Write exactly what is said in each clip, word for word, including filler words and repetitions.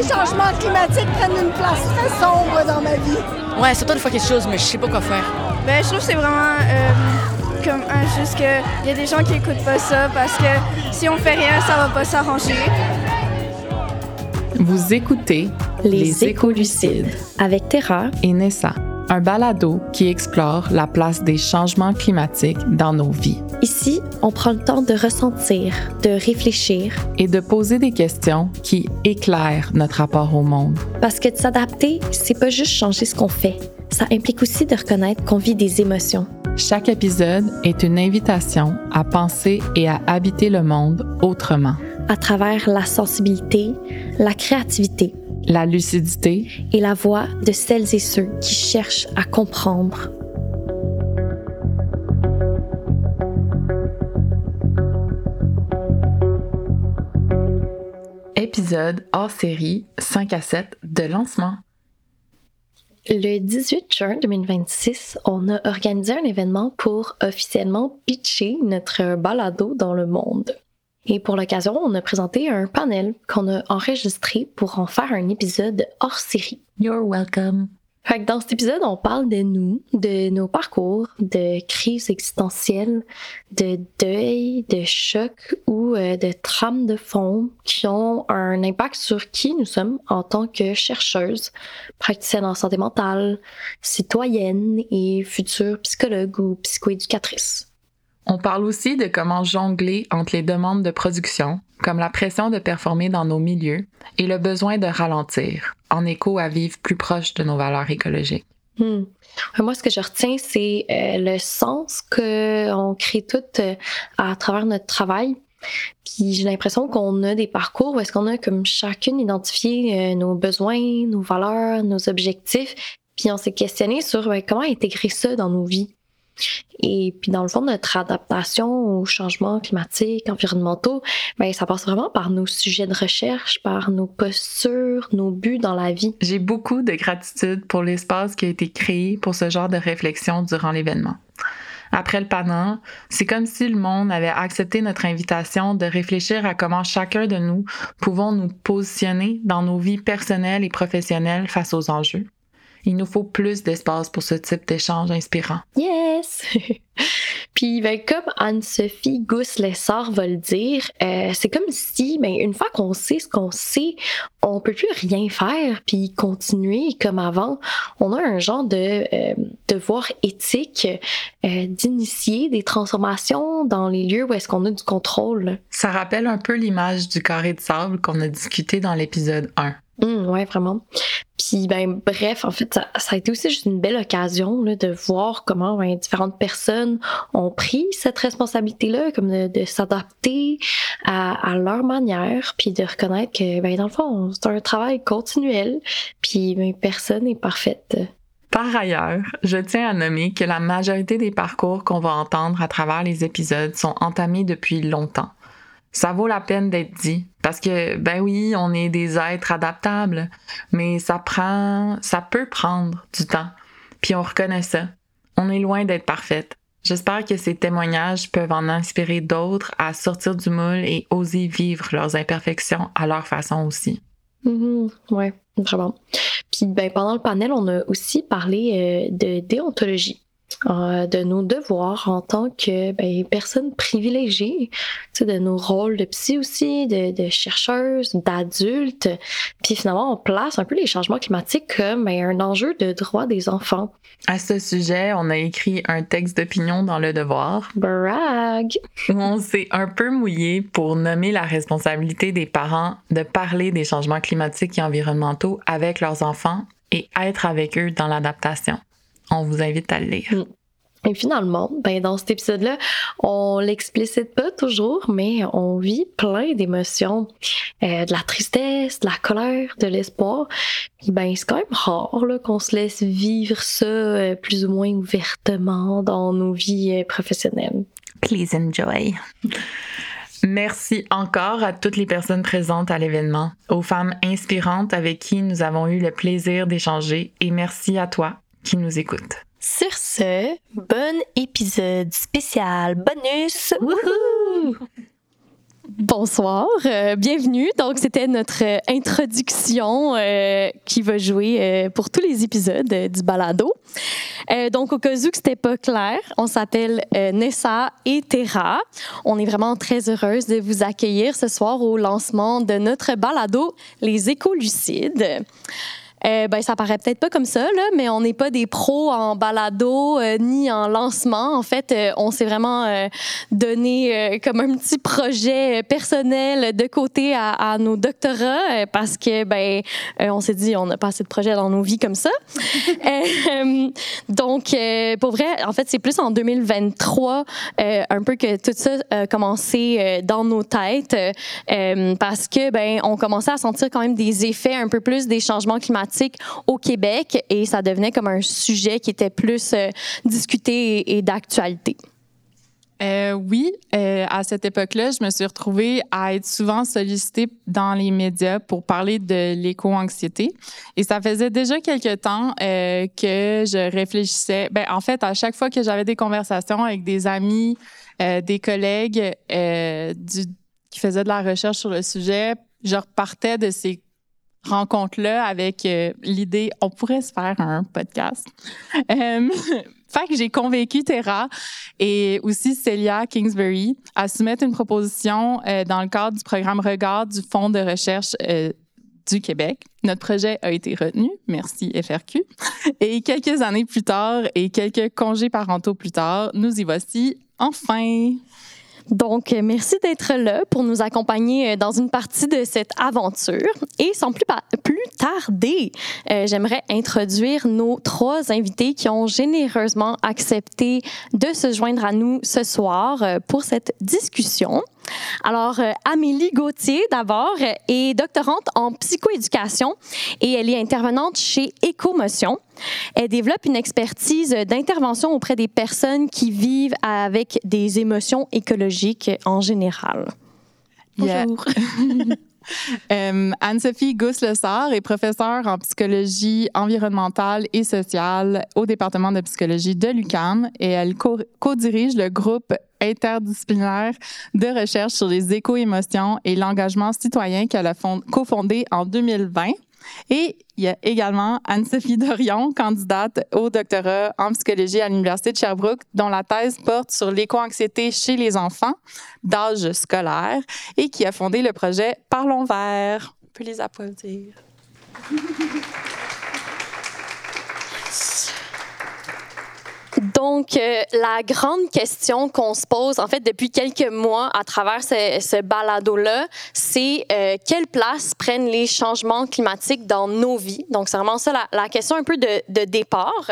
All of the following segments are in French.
les changements climatiques prennent une place très sombre dans ma vie. Ouais, c'est toi de faire quelque chose, mais je sais pas quoi faire. Ben, je trouve que c'est vraiment euh, comme un, juste qu'il y a des gens qui écoutent pas ça parce que si on fait rien, ça va pas s'arranger. Vous écoutez Les, Les Écolucides avec Terra et Nessa, un balado qui explore la place des changements climatiques dans nos vies. Ici, on prend le temps de ressentir, de réfléchir Et de poser des questions qui éclairent notre rapport au monde. parce que de s'adapter, c'est pas juste changer ce qu'on fait. Ça implique aussi de reconnaître qu'on vit des émotions. Chaque épisode est une invitation à penser et à habiter le monde autrement. À travers la sensibilité, la créativité La lucidité, et la voix de celles et ceux qui cherchent à comprendre. épisode hors série cinq à sept de lancement. Le dix-huit juin deux mille vingt-six, on a organisé un événement pour officiellement pitcher notre balado dans le monde. Et pour l'occasion, on a présenté un panel qu'on a enregistré pour en faire un épisode hors série. You're welcome. Fait que dans cet épisode, on parle de nous, de nos parcours, de crises existentielles, de deuil, de chocs ou euh, de trames de fond qui ont un impact sur qui nous sommes en tant que chercheuses, praticiennes en santé mentale, citoyennes et futures psychologues ou psychoéducatrices. On parle aussi de comment jongler entre les demandes de production, comme la pression de performer dans nos milieux, et le besoin de ralentir, en écho à vivre plus proche de nos valeurs écologiques. Hmm. Moi, ce que je retiens, c'est euh, le sens qu'on crée tout euh, à travers notre travail. Puis j'ai l'impression qu'on a des parcours où est-ce qu'on a comme chacune identifié euh, nos besoins, nos valeurs, nos objectifs, puis on s'est questionné sur ouais, comment intégrer ça dans nos vies. Et puis dans le fond, notre adaptation aux changements climatiques, environnementaux, ben ça passe vraiment par nos sujets de recherche, par nos postures, nos buts dans la vie. J'ai beaucoup de gratitude pour l'espace qui a été créé pour ce genre de réflexion durant l'événement. Après le panel, c'est comme si le monde avait accepté notre invitation de réfléchir à comment chacun de nous pouvons nous positionner dans nos vies personnelles et professionnelles face aux enjeux. Il nous faut plus d'espace pour ce type d'échange inspirant. Yes! Puis, ben, comme Anne-Sophie Gousse-Lessard va le dire, euh, c'est comme si, ben, une fois qu'on sait ce qu'on sait, on peut plus rien faire puis continuer comme avant. On a un genre de euh, devoir éthique euh, d'initier des transformations dans les lieux où est-ce qu'on a du contrôle. Ça rappelle un peu l'image du carré de sable qu'on a discuté dans l'épisode un. Mmh, ouais, vraiment. Puis, ben, bref, en fait, ça, ça a été aussi juste une belle occasion là, de voir comment ben, différentes personnes ont pris cette responsabilité-là, comme de, de s'adapter à, à leur manière, puis de reconnaître que, ben, dans le fond, c'est un travail continuel, puis ben, personne n'est parfaite. Par ailleurs, je tiens à nommer que la majorité des parcours qu'on va entendre à travers les épisodes sont entamés depuis longtemps. Ça vaut la peine d'être dit, parce que, ben oui, on est des êtres adaptables, mais ça prend, ça peut prendre du temps. Puis on reconnaît ça. On est loin d'être parfaite. J'espère que ces témoignages peuvent en inspirer d'autres à sortir du moule et oser vivre leurs imperfections à leur façon aussi. Mmh, ouais, vraiment. Puis, ben, pendant le panel, on a aussi parlé euh, de déontologie. Euh, de nos devoirs en tant que ben, personnes privilégiées, de nos rôles de psy aussi, de, de chercheuses, d'adultes. Puis finalement, on place un peu les changements climatiques comme ben, un enjeu de droit des enfants. À ce sujet, on a écrit un texte d'opinion dans Le Devoir. Brag! Où on s'est un peu mouillé pour nommer la responsabilité des parents de parler des changements climatiques et environnementaux avec leurs enfants et être avec eux dans l'adaptation. On vous invite à le lire. Et finalement, ben dans cet épisode-là, on l'explicite pas toujours, mais on vit plein d'émotions, euh, de la tristesse, de la colère, de l'espoir. Puis ben c'est quand même rare là, qu'on se laisse vivre ça euh, plus ou moins ouvertement dans nos vies euh, professionnelles. Please enjoy. Merci encore à toutes les personnes présentes à l'événement, aux femmes inspirantes avec qui nous avons eu le plaisir d'échanger, et merci à toi qui nous écoute. Sur ce, bon épisode spécial bonus! Wouhou! Bonsoir, euh, bienvenue. Donc, c'était notre euh, introduction euh, qui va jouer euh, pour tous les épisodes euh, du balado. Euh, donc, au cas où que c'était pas clair, on s'appelle euh, Nessa et Terra. On est vraiment très heureuse de vous accueillir ce soir au lancement de notre balado Les Écolucides. Euh, ben, ça paraît peut-être pas comme ça, là, mais on n'est pas des pros en balado euh, ni en lancement. En fait, euh, on s'est vraiment euh, donné euh, comme un petit projet personnel de côté à, à nos doctorats euh, parce que, ben, euh, on s'est dit, on n'a pas assez de projets dans nos vies comme ça. euh, donc, euh, pour vrai, en fait, c'est plus en deux mille vingt-trois euh, un peu que tout ça a commencé euh, dans nos têtes euh, parce que, ben, on commençait à sentir quand même des effets un peu plus des changements climatiques au Québec et ça devenait comme un sujet qui était plus euh, discuté et, et d'actualité. Euh, oui, euh, à cette époque-là, je me suis retrouvée à être souvent sollicitée dans les médias pour parler de l'éco-anxiété. Et ça faisait déjà quelques temps euh, que je réfléchissais. Ben, en fait, à chaque fois que j'avais des conversations avec des amis, euh, des collègues euh, du, qui faisaient de la recherche sur le sujet, je repartais de ces rencontre-là avec euh, l'idée, on pourrait se faire un podcast. Euh, fait que j'ai convaincu Terra et aussi Célia Kingsbury à soumettre une proposition euh, dans le cadre du programme Regard du Fonds de recherche euh, du Québec. Notre projet a été retenu, merci F R Q. Et quelques années plus tard et quelques congés parentaux plus tard, nous y voici enfin. Donc, merci d'être là pour nous accompagner dans une partie de cette aventure. Et sans plus, plus tarder, euh, j'aimerais introduire nos trois invités qui ont généreusement accepté de se joindre à nous ce soir euh, pour cette discussion. Alors, euh, Amélie Gauthier, d'abord, est doctorante en psychoéducation et elle est intervenante chez Écomotion. Elle développe une expertise d'intervention auprès des personnes qui vivent avec des émotions écologiques en général. Bonjour. Yeah. euh, Anne-Sophie Gousse-Lessard est professeure en psychologie environnementale et sociale au département de psychologie de l'U Q A M et elle co- co-dirige le groupe interdisciplinaire de recherche sur les éco-émotions et l'engagement citoyen qu'elle a fond- cofondé en deux mille vingt. Et il y a également Anne-Sophie Dorion, candidate au doctorat en psychologie à l'Université de Sherbrooke, dont la thèse porte sur l'éco-anxiété chez les enfants d'âge scolaire et qui a fondé le projet Parlons Vert. On peut les applaudir. Donc, euh, la grande question qu'on se pose, en fait, depuis quelques mois à travers ce, ce balado-là, c'est euh, quelle place prennent les changements climatiques dans nos vies? Donc, c'est vraiment ça la, la question un peu de, de départ.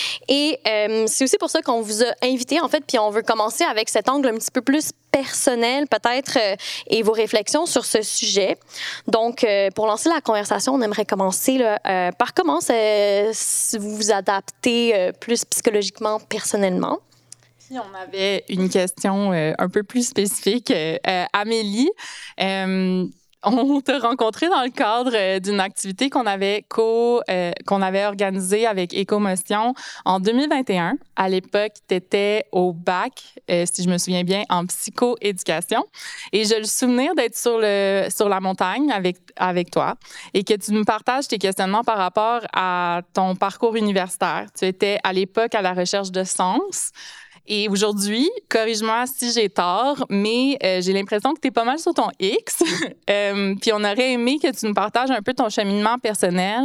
Et euh, c'est aussi pour ça qu'on vous a invité, en fait, puis on veut commencer avec cet angle un petit peu plus personnel, peut-être, euh, et vos réflexions sur ce sujet. Donc, euh, pour lancer la conversation, on aimerait commencer là, euh, par comment euh, vous vous adaptez euh, plus psychologiquement, personnellement. Puis on avait une question euh, un peu plus spécifique. Euh, euh, Amélie, euh, on t'a rencontré dans le cadre euh, d'une activité qu'on avait co, euh, qu'on avait organisée avec Écomotion en deux mille vingt et un. À l'époque, tu étais au bac, euh, si je me souviens bien, en psychoéducation. Et j'ai le souvenir d'être sur, le, sur la montagne avec, avec toi et que tu nous partages tes questionnements par rapport à ton parcours universitaire. Tu étais à l'époque à la recherche de sens. Et aujourd'hui, corrige-moi si j'ai tort, mais euh, j'ai l'impression que tu es pas mal sur ton X. euh, puis on aurait aimé que tu nous partages un peu ton cheminement personnel,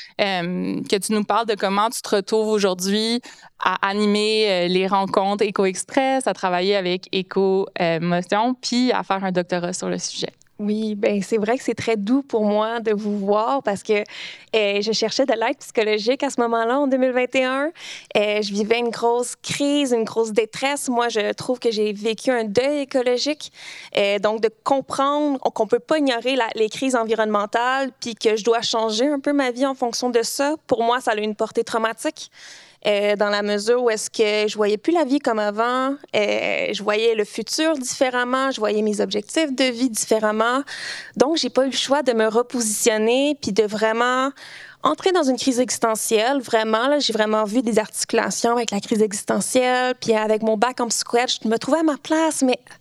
euh, que tu nous parles de comment tu te retrouves aujourd'hui à animer euh, les rencontres Éco-Express, à travailler avec Éco-Motion, puis à faire un doctorat sur le sujet. Oui, ben c'est vrai que c'est très doux pour moi de vous voir parce que euh, je cherchais de l'aide psychologique à ce moment-là, en deux mille vingt et un. Euh, je vivais une grosse crise, une grosse détresse. Moi, je trouve que j'ai vécu un deuil écologique. Euh, donc, de comprendre qu'on ne peut pas ignorer la, les crises environnementales puis que je dois changer un peu ma vie en fonction de ça, pour moi, ça a eu une portée traumatique. Euh, dans la mesure où est-ce que je voyais plus la vie comme avant, euh, je voyais le futur différemment, je voyais mes objectifs de vie différemment. Donc, j'ai pas eu le choix de me repositionner puis de vraiment entrer dans une crise existentielle. Vraiment, là, j'ai vraiment vu des articulations avec la crise existentielle. Puis avec mon bac en psychoède, je me trouvais à ma place, mais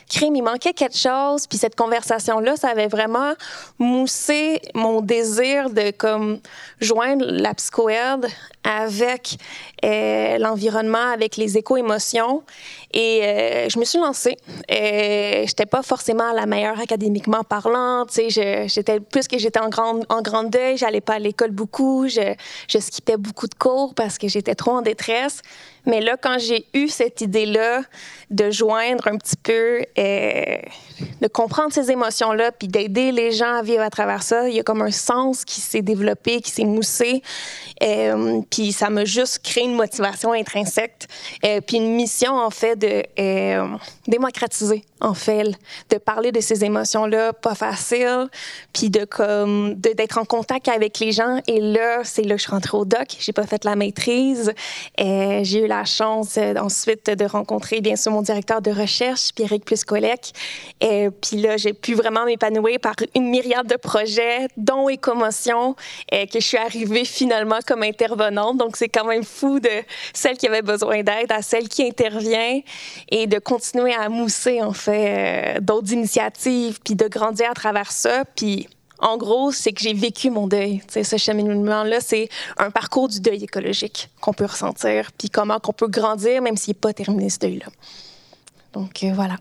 crime, il manquait quelque chose. Puis cette conversation-là, ça avait vraiment moussé mon désir de comme joindre la psychoède avec euh, l'environnement, avec les éco-émotions. Et euh, je me suis lancée. Euh, j'étais pas forcément la meilleure académiquement parlant. Tu sais, je, j'étais plus que j'étais en grande en grande deuil. J'allais pas à l'école beaucoup. Je, je skippais beaucoup de cours parce que j'étais trop en détresse. Mais là, quand j'ai eu cette idée-là de joindre un petit peu, euh, de comprendre ces émotions-là, puis d'aider les gens à vivre à travers ça, il y a comme un sens qui s'est développé, qui s'est moussé. Euh, puis ça m'a juste créé une motivation intrinsèque, euh, puis une mission, en fait, de euh, démocratiser, en fait, de parler de ces émotions-là, pas facile, puis de, comme, de, d'être en contact avec les gens. Et là, c'est là que je suis rentrée au doc. J'ai pas fait la maîtrise. Euh, j'ai eu la chance euh, ensuite de rencontrer, bien sûr, mon directeur de recherche, Pierrick Pluscolec. Et puis là, j'ai pu vraiment m'épanouir par une myriade de projets, dont Écomotion, euh, que je suis arrivée finalement comme intervenante. Donc, c'est quand même fou de celle qui avait besoin d'aide à celle qui intervient et de continuer à mousser, en fait, euh, d'autres initiatives, puis de grandir à travers ça. Puis, en gros, c'est que j'ai vécu mon deuil. T'sais, ce cheminement-là, c'est un parcours du deuil écologique qu'on peut ressentir, puis comment qu'on peut grandir, même s'il n'est pas terminé, ce deuil-là. Donc, euh, voilà.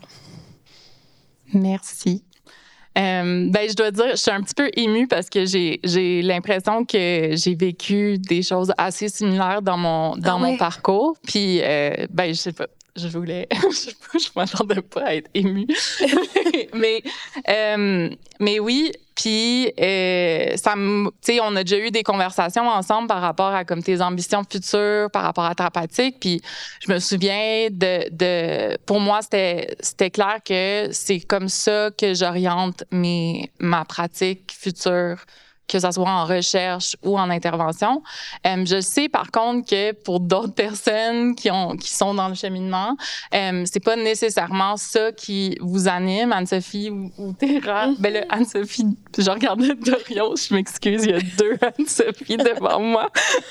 Merci. Euh, ben, je dois dire, je suis un petit peu émue parce que j'ai, j'ai l'impression que j'ai vécu des choses assez similaires dans mon, dans ah mon ouais. parcours. Puis, euh, ben, je sais pas. Je voulais, je, je m'attendais pas à être émue, mais, euh, mais oui. Puis, euh, ça me, tu sais, on a déjà eu des conversations ensemble par rapport à comme tes ambitions futures, par rapport à ta pratique. Puis, je me souviens de, de, pour moi, c'était, c'était clair que c'est comme ça que j'oriente mes, ma pratique future, que ça soit en recherche ou en intervention. Euh, je sais par contre que pour d'autres personnes qui ont qui sont dans le cheminement, euh, c'est pas nécessairement ça qui vous anime, Anne-Sophie ou, ou Terra. Mm-hmm. Ben là, Anne-Sophie, je regardais Dorion, je m'excuse, il y a deux Anne-Sophie devant moi.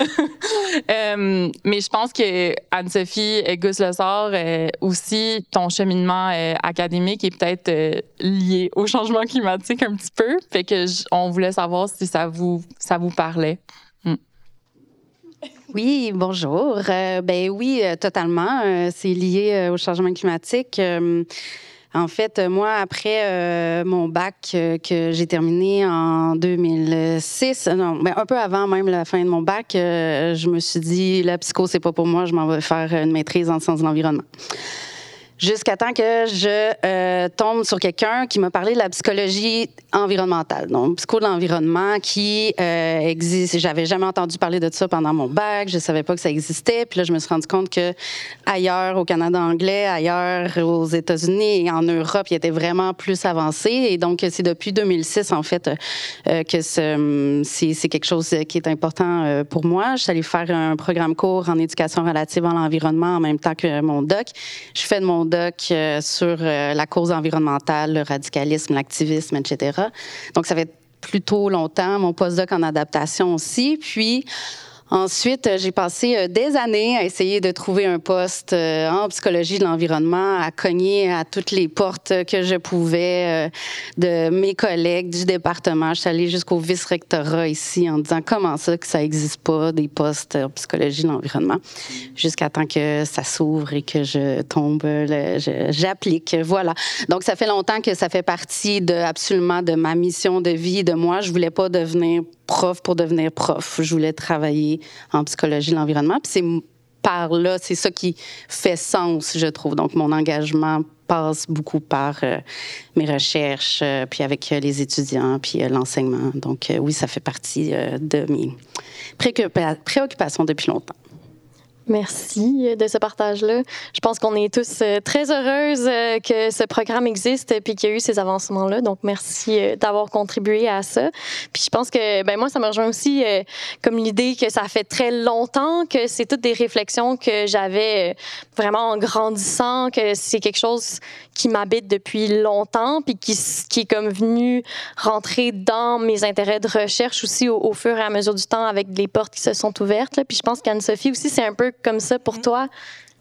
euh, mais je pense que Anne-Sophie et Gus Lessard, euh, aussi, ton cheminement euh, académique est peut-être euh, lié au changement climatique un petit peu. Fait que j- on voulait savoir si ça vous, ça vous parlait. Mm. Oui, bonjour. Euh, ben oui, euh, totalement. Euh, c'est lié euh, au changement climatique. Euh, en fait, moi, après euh, mon bac euh, que j'ai terminé en deux mille six, non, ben un peu avant même la fin de mon bac, euh, je me suis dit, la psycho, c'est pas pour moi, je m'en vais faire une maîtrise en sciences de l'environnement. Jusqu'à temps que je euh, tombe sur quelqu'un qui m'a parlé de la psychologie environnementale, donc psycho de l'environnement qui euh, existe. J'avais jamais entendu parler de ça pendant mon bac, je savais pas que ça existait. Puis là, je me suis rendu compte que ailleurs, au Canada anglais, ailleurs aux États-Unis et en Europe, il était vraiment plus avancé. Et donc, c'est depuis deux mille six, en fait, euh, que ce, c'est, c'est quelque chose qui est important euh, pour moi. Je suis allée faire un programme court en éducation relative à l'environnement en même temps que mon doc. Je fais de mon doc euh, sur euh, la cause environnementale, le radicalisme, l'activisme, et cetera. Donc, ça fait plutôt longtemps. Mon postdoc en adaptation aussi. Puis, ensuite, j'ai passé des années à essayer de trouver un poste en psychologie de l'environnement, à cogner à toutes les portes que je pouvais de mes collègues du département. Je suis allée jusqu'au vice-rectorat ici en disant comment ça que ça n'existe pas, des postes en psychologie de l'environnement, jusqu'à temps que ça s'ouvre et que je tombe, le, je, j'applique. Voilà. Donc, ça fait longtemps que ça fait partie de, absolument de ma mission de vie, de moi. Je voulais pas devenir prof pour devenir prof. Je voulais travailler en psychologie de l'environnement. Puis c'est par là, c'est ça qui fait sens, je trouve. Donc, mon engagement passe beaucoup par euh, mes recherches, euh, puis avec euh, les étudiants, puis euh, l'enseignement. Donc, euh, oui, ça fait partie euh, de mes préoccupa- préoccupations depuis longtemps. Merci de ce partage-là. Je pense qu'on est tous très heureuses que ce programme existe et qu'il y a eu ces avancements-là. Donc, merci d'avoir contribué à ça. Puis je pense que, ben moi, ça me rejoint aussi euh, comme l'idée que ça fait très longtemps que c'est toutes des réflexions que j'avais vraiment en grandissant, que c'est quelque chose qui m'habite depuis longtemps puis qui, qui est comme venu rentrer dans mes intérêts de recherche aussi au, au fur et à mesure du temps avec les portes qui se sont ouvertes. Là. Puis je pense qu'Anne-Sophie aussi, c'est un peu comme ça pour toi.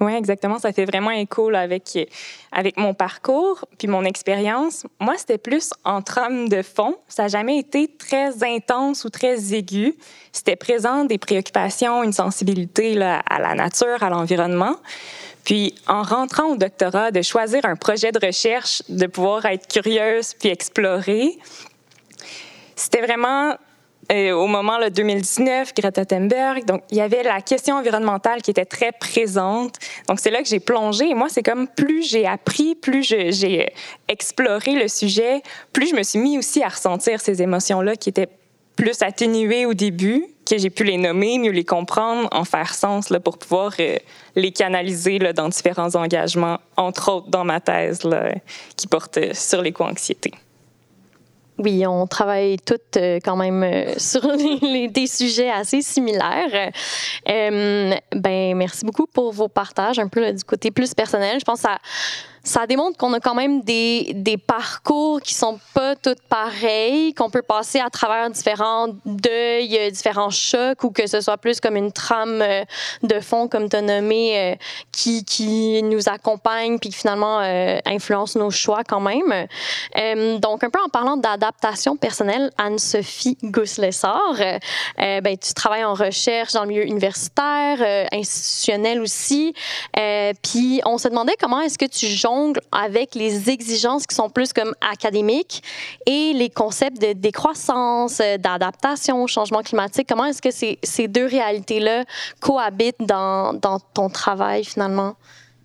Oui, exactement. Ça fait vraiment écho là, avec, avec mon parcours puis mon expérience. Moi, c'était plus en trame de fond. Ça n'a jamais été très intense ou très aigu. C'était présent des préoccupations, une sensibilité là, à la nature, à l'environnement. Puis, en rentrant au doctorat, de choisir un projet de recherche, de pouvoir être curieuse puis explorer, c'était vraiment... Euh, au moment là, deux mille dix-neuf, Greta Thunberg, donc il y avait la question environnementale qui était très présente. Donc c'est là que j'ai plongé. Et moi, c'est comme plus j'ai appris, plus je, j'ai exploré le sujet, plus je me suis mis aussi à ressentir ces émotions-là qui étaient plus atténuées au début, que j'ai pu les nommer, mieux les comprendre, en faire sens là, pour pouvoir euh, les canaliser là, dans différents engagements, entre autres dans ma thèse là, qui porte sur l'éco-anxiété. Oui, on travaille toutes euh, quand même euh, sur les, les, des sujets assez similaires. Euh, ben, merci beaucoup pour vos partages, un peu là, du côté plus personnel. Je pense que ça, ça démontre qu'on a quand même des, des parcours qui sont pas tous pareils, qu'on peut passer à travers différents deuils, différents chocs, ou que ce soit plus comme une trame de fond, comme tu as nommé, euh, qui, qui nous accompagne puis qui finalement euh, influence nos choix quand même. Euh, donc, un peu en parlant d'adaptation personnelle, Anne-Sophie Gousse-Lessard, euh, ben, tu travailles en recherche dans le milieu universitaire, euh, institutionnel aussi, euh, puis on se demandait comment est-ce que tu jongles avec les exigences qui sont plus comme académiques et les concepts de décroissance, d'adaptation au changement climatique. Comment est-ce que ces, ces deux réalités-là cohabitent dans, dans ton travail, finalement?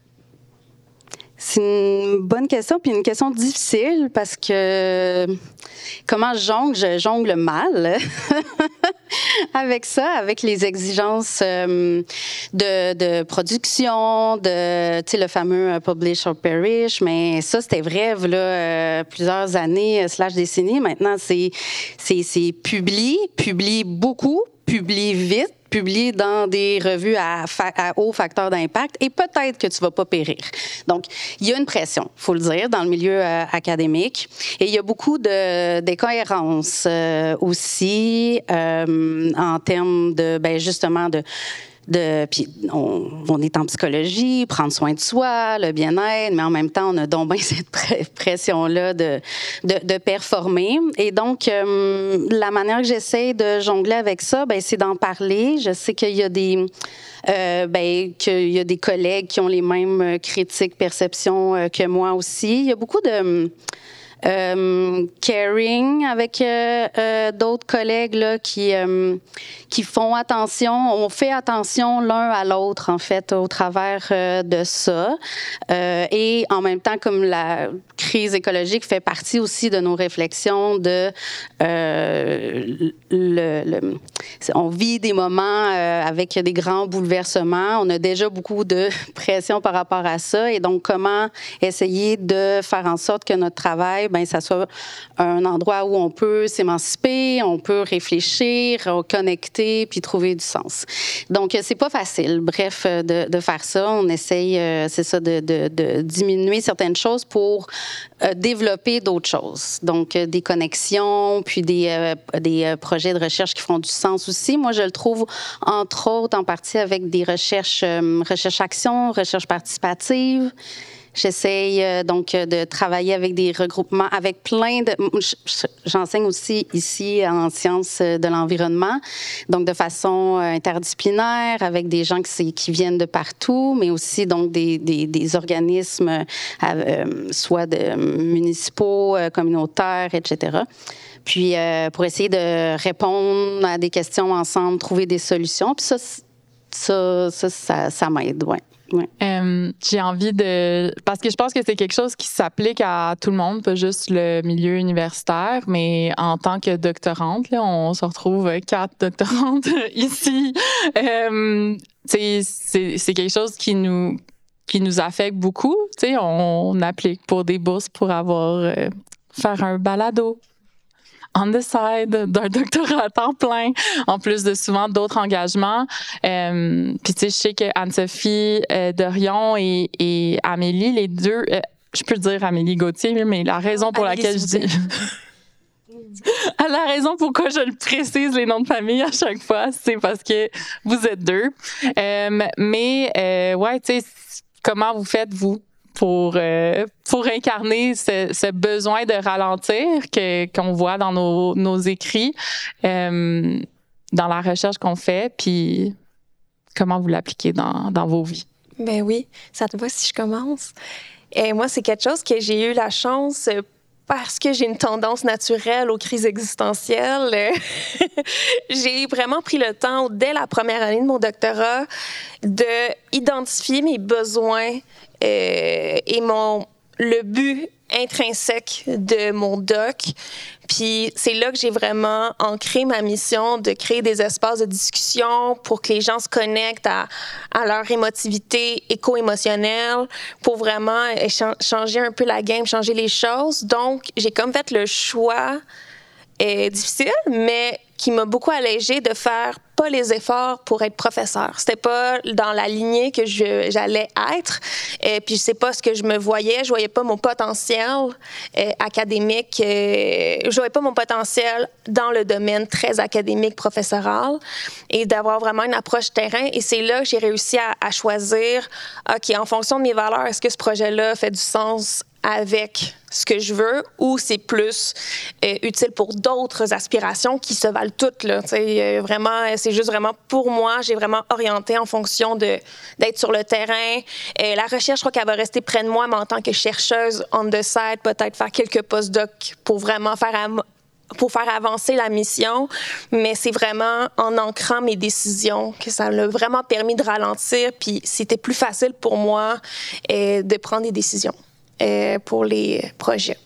C'est une bonne question, puis une question difficile parce que comment je jongle? Je jongle mal avec ça, avec les exigences euh, de, de production, de, tu sais, le fameux publish or perish, mais ça, c'était vrai, là, euh, plusieurs années, slash décennies. Maintenant, c'est, c'est, c'est publie, publie beaucoup, publie vite, publié dans des revues à, fa- à haut facteur d'impact et peut-être que tu vas pas périr. Donc, il y a une pression, il faut le dire, dans le milieu euh, académique et il y a beaucoup de d'incohérences euh, aussi euh, en termes de, ben justement, de De, puis on, on est en psychologie, prendre soin de soi, le bien-être, mais en même temps, on a donc bien cette pression-là de, de, de performer. Et donc, euh, la manière que j'essaie de jongler avec ça, ben, c'est d'en parler. Je sais qu'il y a des... Euh, ben, qu'il y a des collègues qui ont les mêmes critiques, perceptions euh, que moi aussi. Il y a beaucoup de... Euh, caring avec euh, euh, d'autres collègues là, qui, euh, qui font attention, on fait attention l'un à l'autre en fait au travers euh, de ça euh, et en même temps comme la crise écologique fait partie aussi de nos réflexions de euh, le, le, on vit des moments euh, avec des grands bouleversements, on a déjà beaucoup de pression par rapport à ça et donc comment essayer de faire en sorte que notre travail ben ça soit un endroit où on peut s'émanciper, on peut réfléchir, connecter, puis trouver du sens. Donc, c'est pas facile, bref, de, de faire ça. On essaye, euh, c'est ça, de, de, de diminuer certaines choses pour euh, développer d'autres choses. Donc, euh, des connexions, puis des, euh, des euh, projets de recherche qui font du sens aussi. Moi, je le trouve, entre autres, en partie avec des recherches, euh, recherche-action, recherche participative. J'essaye euh, donc de travailler avec des regroupements, avec plein de... J'enseigne aussi ici en sciences de l'environnement, donc de façon interdisciplinaire, avec des gens qui, qui viennent de partout, mais aussi donc des, des, des organismes, euh, soit de municipaux, euh, communautaires, et cetera. Puis euh, pour essayer de répondre à des questions ensemble, trouver des solutions. Puis ça, ça, ça, ça, ça m'aide, oui. Ouais. Euh, j'ai envie de... Parce que je pense que c'est quelque chose qui s'applique à tout le monde, pas juste le milieu universitaire, mais en tant que doctorante, là, on se retrouve quatre doctorantes ici. Euh, c'est, c'est, c'est quelque chose qui nous, qui nous affecte beaucoup. Tu sais, on, on applique pour des bourses pour avoir... Euh, faire un balado on the side d'un doctorat à temps plein, en plus de souvent d'autres engagements. Euh, Puis tu sais, je sais que Anne-Sophie euh, Dorion et, et Amélie, les deux, euh, je peux dire Amélie Gauthier, mais la raison pour Amélie laquelle je dis... La raison pourquoi je le précise, les noms de famille à chaque fois, c'est parce que vous êtes deux. Euh, mais, euh, ouais, tu sais, comment vous faites, vous, pour, euh, pour incarner ce, ce besoin de ralentir que, qu'on voit dans nos, nos écrits, euh, dans la recherche qu'on fait, puis comment vous l'appliquez dans, dans vos vies? Ben oui, ça te va si je commence? Et moi, c'est quelque chose que j'ai eu la chance, parce que j'ai une tendance naturelle aux crises existentielles. J'ai vraiment pris le temps, dès la première année de mon doctorat, d'identifier mes besoins euh, et mon, le but intrinsèque de mon doc. Puis c'est là que j'ai vraiment ancré ma mission de créer des espaces de discussion pour que les gens se connectent à, à leur émotivité éco-émotionnelle, pour vraiment changer un peu la game, changer les choses. Donc, j'ai comme fait le choix euh, difficile, mais qui m'a beaucoup allégée de faire pas les efforts pour être professeur. C'était pas dans la lignée que je, j'allais être. Et puis, c'est pas ce que je me voyais. Je voyais pas mon potentiel euh, académique. Euh, je voyais pas mon potentiel dans le domaine très académique, professoral, et d'avoir vraiment une approche terrain. Et c'est là que j'ai réussi à, à choisir, OK, en fonction de mes valeurs, est-ce que ce projet-là fait du sens avec ce que je veux, ou c'est plus euh, utile pour d'autres aspirations qui se valent toutes, là. Euh, vraiment, c'est juste vraiment pour moi, j'ai vraiment orienté en fonction de, d'être sur le terrain. Euh, la recherche, je crois qu'elle va rester près de moi, mais en tant que chercheuse on the side, peut-être faire quelques postdocs pour vraiment faire am- pour faire avancer la mission, mais c'est vraiment en ancrant mes décisions que ça m'a vraiment permis de ralentir, puis c'était plus facile pour moi euh, de prendre des décisions euh, pour les projets.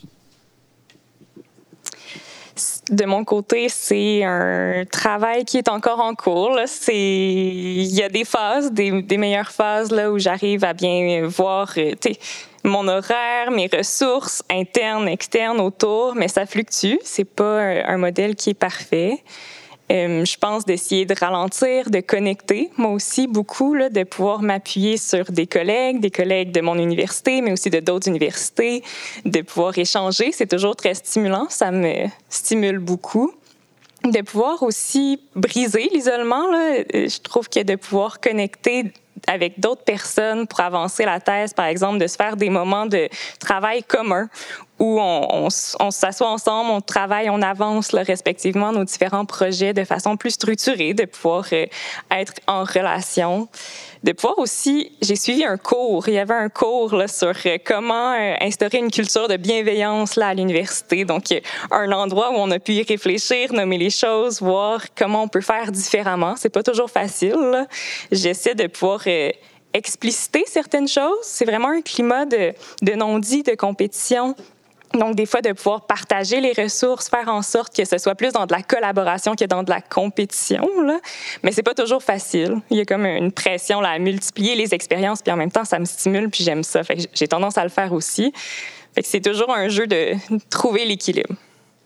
De mon côté, c'est un travail qui est encore en cours. Là. C'est... Il y a des phases, des, des meilleures phases là, où j'arrive à bien voir mon horaire, mes ressources internes, externes autour, mais ça fluctue. C'est pas un, un modèle qui est parfait. Euh, je pense d'essayer de ralentir, de connecter, moi aussi beaucoup, là, de pouvoir m'appuyer sur des collègues, des collègues de mon université, mais aussi de d'autres universités, de pouvoir échanger. C'est toujours très stimulant, ça me stimule beaucoup. De pouvoir aussi briser l'isolement, là, je trouve que de pouvoir connecter avec d'autres personnes pour avancer la thèse, par exemple, de se faire des moments de travail commun où on, on, on s'assoit ensemble, on travaille, on avance là, respectivement nos différents projets de façon plus structurée, de pouvoir euh, être en relation. De pouvoir aussi, j'ai suivi un cours, il y avait un cours là, sur euh, comment euh, instaurer une culture de bienveillance là, à l'université. Donc, euh, un endroit où on a pu y réfléchir, nommer les choses, voir comment on peut faire différemment. C'est pas toujours facile, là. J'essaie de pouvoir euh, expliciter certaines choses. C'est vraiment un climat de, de non-dit, de compétition. Donc, des fois, de pouvoir partager les ressources, faire en sorte que ce soit plus dans de la collaboration que dans de la compétition, là. Mais c'est pas toujours facile. Il y a comme une pression là, à multiplier les expériences, puis en même temps, ça me stimule, puis j'aime ça. Fait que j'ai tendance à le faire aussi. Fait que c'est toujours un jeu de trouver l'équilibre.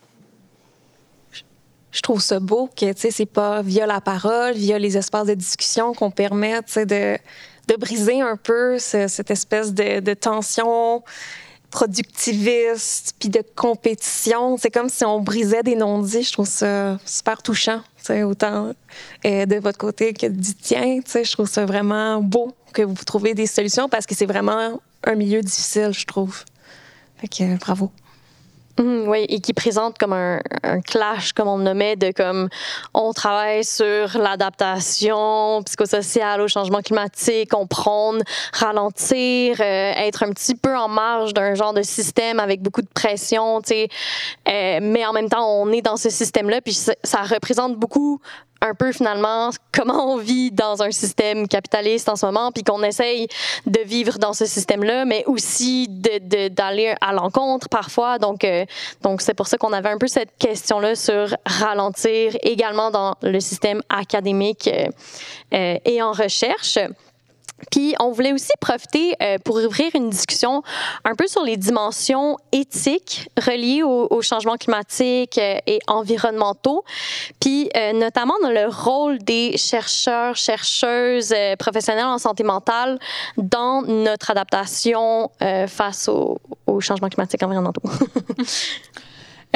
Je trouve ça beau que, tu sais, c'est pas via la parole, via les espaces de discussion qu'on permet, tu sais, de, de briser un peu ce, cette espèce de, de tension productiviste, puis de compétition. C'est comme si on brisait des non-dits. Je trouve ça super touchant, tu sais, autant euh, de votre côté que du tien. Tu sais, je trouve ça vraiment beau que vous trouvez des solutions parce que c'est vraiment un milieu difficile, je trouve. Fait que euh, bravo. Mmh, oui, et qui présente comme un, un clash, comme on le nommait, de comme on travaille sur l'adaptation psychosociale au changement climatique, on prône ralentir, euh, être un petit peu en marge d'un genre de système avec beaucoup de pression, tu sais, euh, mais en même temps, on est dans ce système-là, puis ça, ça représente beaucoup un peu finalement comment on vit dans un système capitaliste en ce moment, puis qu'on essaye de vivre dans ce système-là, mais aussi de, de, d'aller à l'encontre parfois. Donc, euh, donc c'est pour ça qu'on avait un peu cette question-là sur ralentir également dans le système académique euh, euh, et en recherche. Puis, on voulait aussi profiter euh, pour ouvrir une discussion un peu sur les dimensions éthiques reliées au, au changement climatique euh, et environnementaux, puis euh, notamment dans le rôle des chercheurs, chercheuses, euh, professionnels en santé mentale dans notre adaptation euh, face au, au changement climatique et environnementaux.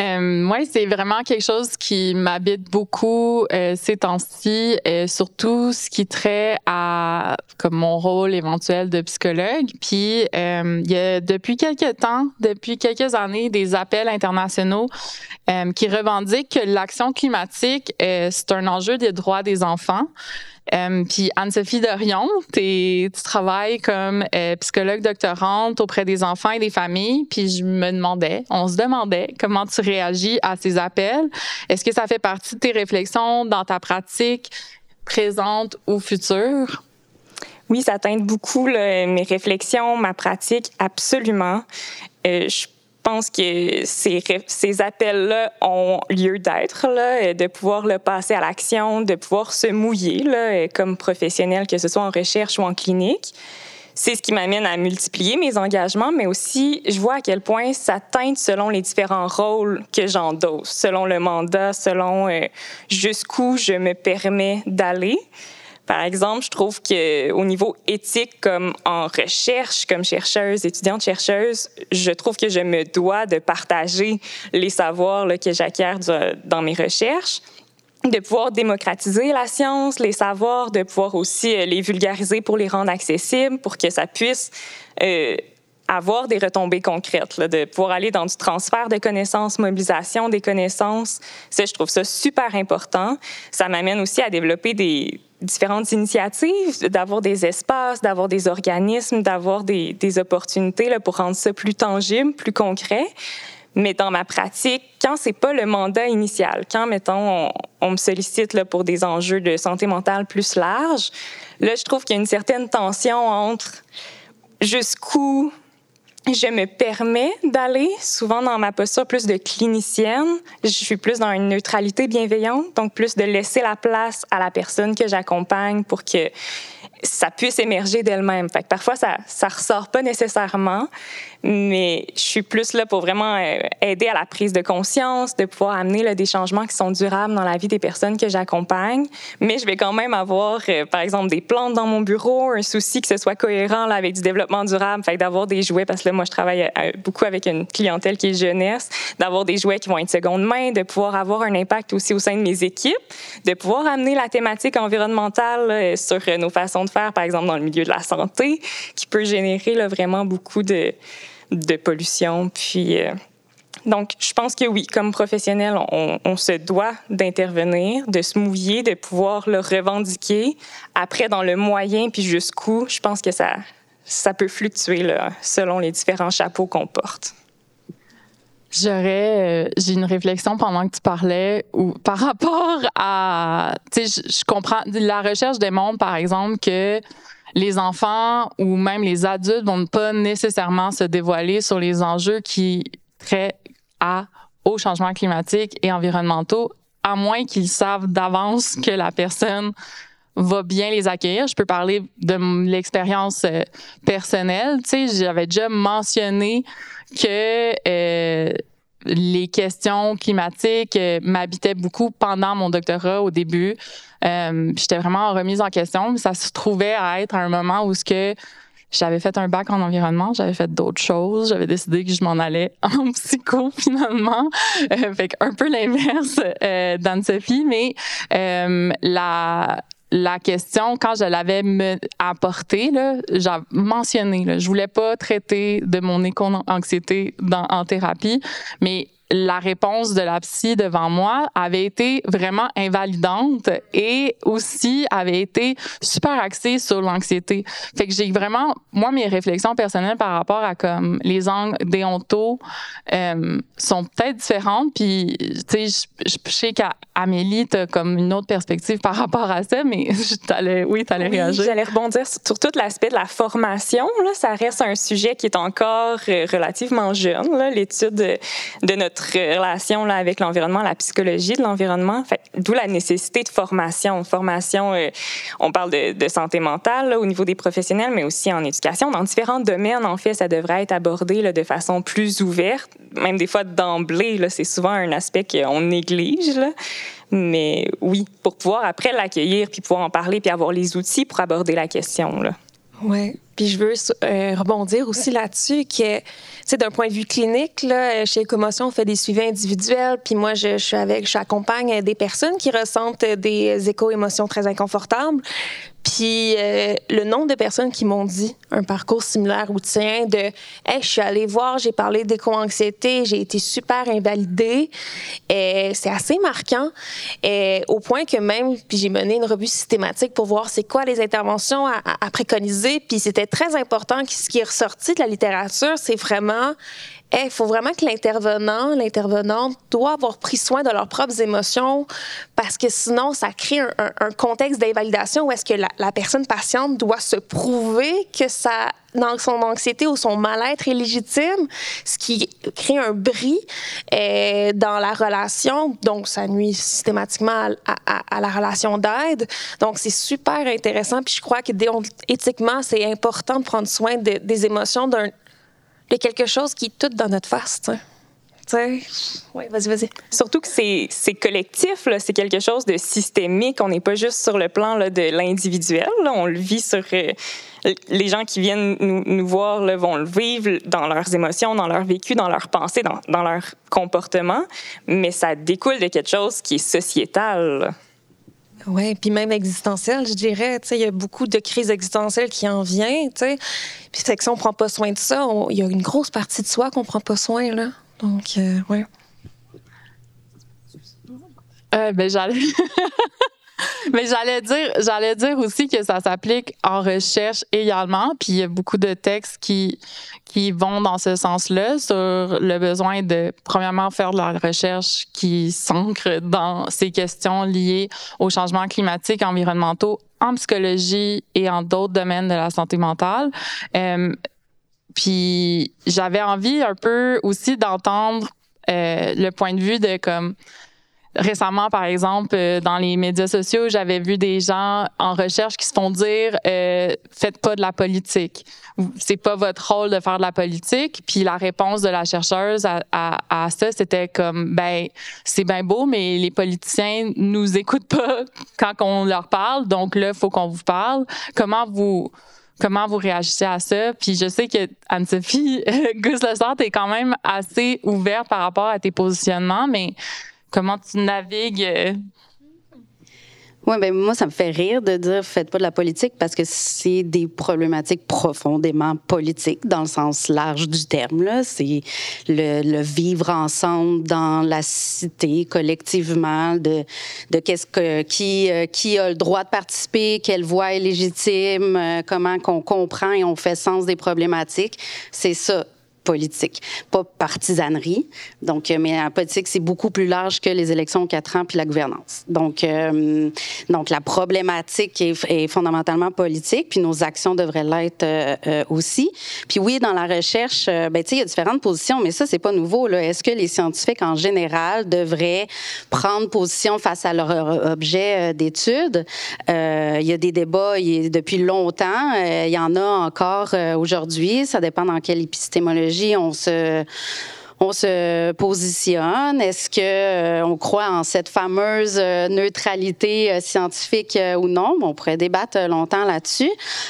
Euh, moi, c'est vraiment quelque chose qui m'habite beaucoup euh, ces temps-ci, euh, surtout ce qui trait à comme mon rôle éventuel de psychologue. Puis, euh, il y a depuis quelques temps, depuis quelques années, des appels internationaux euh, qui revendiquent que l'action climatique, euh, c'est un enjeu des droits des enfants. Euh, puis Anne-Sophie Dorion, t'es, tu travailles comme euh, psychologue doctorante auprès des enfants et des familles. Puis je me demandais, on se demandait comment tu réagis à ces appels. Est-ce que ça fait partie de tes réflexions dans ta pratique présente ou future? Oui, ça teinte beaucoup là, mes réflexions, ma pratique, absolument. Euh, je Je pense que ces, ces appels-là ont lieu d'être, là, de pouvoir le passer à l'action, de pouvoir se mouiller là, comme professionnel, que ce soit en recherche ou en clinique. C'est ce qui m'amène à multiplier mes engagements, mais aussi, je vois à quel point ça teinte selon les différents rôles que j'endosse, selon le mandat, selon euh, jusqu'où je me permets d'aller. Par exemple, je trouve qu'au niveau éthique, comme en recherche, comme chercheuse, étudiante-chercheuse, je trouve que je me dois de partager les savoirs là, que j'acquiers dans mes recherches, de pouvoir démocratiser la science, les savoirs, de pouvoir aussi les vulgariser pour les rendre accessibles, pour que ça puisse euh, avoir des retombées concrètes, là, de pouvoir aller dans du transfert de connaissances, mobilisation des connaissances. Ça, je trouve ça super important. Ça m'amène aussi à développer des différentes initiatives, d'avoir des espaces, d'avoir des organismes, d'avoir des, des opportunités là, pour rendre ça plus tangible, plus concret. Mais dans ma pratique, quand c'est pas le mandat initial, quand, mettons, on, on me sollicite là, pour des enjeux de santé mentale plus larges, là, je trouve qu'il y a une certaine tension entre jusqu'où je me permets d'aller, souvent dans ma posture plus de clinicienne. Je suis plus dans une neutralité bienveillante, donc plus de laisser la place à la personne que j'accompagne pour que ça puisse émerger d'elle-même. Fait que parfois, ça ça ressort pas nécessairement, mais je suis plus là pour vraiment aider à la prise de conscience, de pouvoir amener là, des changements qui sont durables dans la vie des personnes que j'accompagne. Mais je vais quand même avoir, euh, par exemple, des plantes dans mon bureau, un souci que ce soit cohérent là, avec du développement durable, fait que d'avoir des jouets, parce que là, moi, je travaille euh, beaucoup avec une clientèle qui est jeunesse, d'avoir des jouets qui vont être seconde main, de pouvoir avoir un impact aussi au sein de mes équipes, de pouvoir amener la thématique environnementale là, sur euh, nos façons de faire, par exemple, dans le milieu de la santé, qui peut générer là, vraiment beaucoup de, de pollution. Puis, euh, donc, je pense que oui, comme professionnel, on, on se doit d'intervenir, de se mouiller, de pouvoir le revendiquer. Après, dans le moyen, puis jusqu'où, je pense que ça, ça peut fluctuer là, selon les différents chapeaux qu'on porte. J'aurais, euh, j'ai une réflexion pendant que tu parlais où, par rapport à, tu sais, je, je comprends, la recherche démontre, par exemple, que les enfants ou même les adultes vont pas nécessairement se dévoiler sur les enjeux qui traient à, au changement climatique et environnementaux, à moins qu'ils savent d'avance que la personne va bien les accueillir. Je peux parler de l'expérience euh, personnelle. Tu sais, j'avais déjà mentionné que euh, les questions climatiques euh, m'habitaient beaucoup pendant mon doctorat au début. Euh, j'étais vraiment en remise en question. Ça se trouvait à être à un moment où ce que j'avais fait un bac en environnement, j'avais fait d'autres choses, j'avais décidé que je m'en allais en psycho finalement. Euh, fait un peu l'inverse euh, d'Anne-Sophie, mais euh, la La question, quand je l'avais me apportée, là, j'ai mentionné, là, je voulais pas traiter de mon éco-anxiété dans, en thérapie, mais la réponse de la psy devant moi avait été vraiment invalidante et aussi avait été super axée sur l'anxiété. Fait que j'ai vraiment, moi, mes réflexions personnelles par rapport à comme les angles déontaux euh, sont peut-être différentes. Puis, tu sais, je, je sais qu'Amélie, t'as comme une autre perspective par rapport à ça, mais t'allais, oui, t'allais oui, réagir. J'allais rebondir sur tout l'aspect de la formation. Là, ça reste un sujet qui est encore relativement jeune, là, l'étude de, de notre relation là, avec l'environnement, la psychologie de l'environnement. Fait, d'où la nécessité de formation. Formation, euh, on parle de, de santé mentale là, au niveau des professionnels, mais aussi en éducation. Dans différents domaines, en fait, ça devrait être abordé là, de façon plus ouverte. Même des fois, d'emblée, là, c'est souvent un aspect qu'on néglige. Là. Mais oui, pour pouvoir après l'accueillir, puis pouvoir en parler, puis avoir les outils pour aborder la question. Là. Oui. Puis je veux euh, rebondir aussi là-dessus que, tu sais, d'un point de vue clinique, là, chez Écomotion, on fait des suivis individuels. Puis moi, je, je suis avec, je accompagne des personnes qui ressentent des éco-émotions très inconfortables. Puis euh, le nombre de personnes qui m'ont dit un parcours similaire au tien, de « Hey, je suis allée voir, j'ai parlé d'éco-anxiété, j'ai été super invalidée. » C'est assez marquant, et au point que même, puis j'ai mené une revue systématique pour voir c'est quoi les interventions à, à, à préconiser. Puis c'était très important, ce qui est ressorti de la littérature, c'est vraiment... Il hey, faut vraiment que l'intervenant, l'intervenante doit avoir pris soin de leurs propres émotions, parce que sinon, ça crée un, un, un contexte d'invalidation où est-ce que la, la personne patiente doit se prouver que ça, dans son anxiété ou son mal-être est légitime, ce qui crée un bris euh, dans la relation. Donc, ça nuit systématiquement à, à, à la relation d'aide. Donc, c'est super intéressant. Puis je crois que éthiquement, c'est important de prendre soin de, des émotions d'un de quelque chose qui est tout dans notre face, tu sais. Oui, vas-y, vas-y. Surtout que c'est, c'est collectif, là. C'est quelque chose de systémique. On n'est pas juste sur le plan là, de l'individuel. Là. On le vit sur... Euh, les gens qui viennent nous, nous voir là, vont le vivre dans leurs émotions, dans leur vécu, dans leurs pensées, dans, dans leur comportement. Mais ça découle de quelque chose qui est sociétal. Oui, puis même existentielle, je dirais. Tu sais, il y a beaucoup de crises existentielles qui en viennent, tu sais. Puis c'est que si on prend pas soin de ça, il y a une grosse partie de soi qu'on prend pas soin, là. Donc, euh, oui. Euh, ben, j'allais... Mais j'allais dire, j'allais dire aussi que ça s'applique en recherche également. Puis il y a beaucoup de textes qui, qui vont dans ce sens-là, sur le besoin de, premièrement, faire de la recherche qui s'ancre dans ces questions liées aux changements climatiques, environnementaux, en psychologie et en d'autres domaines de la santé mentale. Euh, puis j'avais envie un peu aussi d'entendre euh, le point de vue de comme... Récemment, par exemple, euh, dans les médias sociaux, j'avais vu des gens en recherche qui se font dire euh, « Faites pas de la politique. C'est pas votre rôle de faire de la politique. » Puis la réponse de la chercheuse à, à, à ça, c'était comme « Ben, c'est bien beau, mais les politiciens nous écoutent pas quand on leur parle, donc là, il faut qu'on vous parle. » Comment vous... Comment vous réagissez à ça? Puis je sais que Anne-Sophie Gousse-Lessard, t'es quand même assez ouverte par rapport à tes positionnements, mais comment tu navigues? Oui, bien, moi, ça me fait rire de dire « faites pas de la politique » parce que c'est des problématiques profondément politiques dans le sens large du terme, là. C'est le, le vivre ensemble dans la cité, collectivement, de, de qu'est-ce que, qui, euh, qui a le droit de participer, quelle voix est légitime, euh, comment qu'on comprend et on fait sens des problématiques. C'est ça. Politique, pas partisanerie. Donc, mais la politique, c'est beaucoup plus large que les élections aux quatre ans puis la gouvernance. Donc, euh, donc la problématique est, est fondamentalement politique, puis nos actions devraient l'être euh, euh, aussi. Puis oui, dans la recherche, euh, ben tu sais, il y a différentes positions, mais ça, c'est pas nouveau, là. Est-ce que les scientifiques, en général, devraient prendre position face à leur objet euh, d'étude? Euh, il y a des débats il y a, depuis longtemps. Euh, il y en a encore euh, aujourd'hui. Ça dépend dans quelle épistémologie on se, on se positionne. Est-ce que euh, on croit en cette fameuse euh, neutralité euh, scientifique euh, ou non? Bon, on pourrait débattre longtemps là-dessus.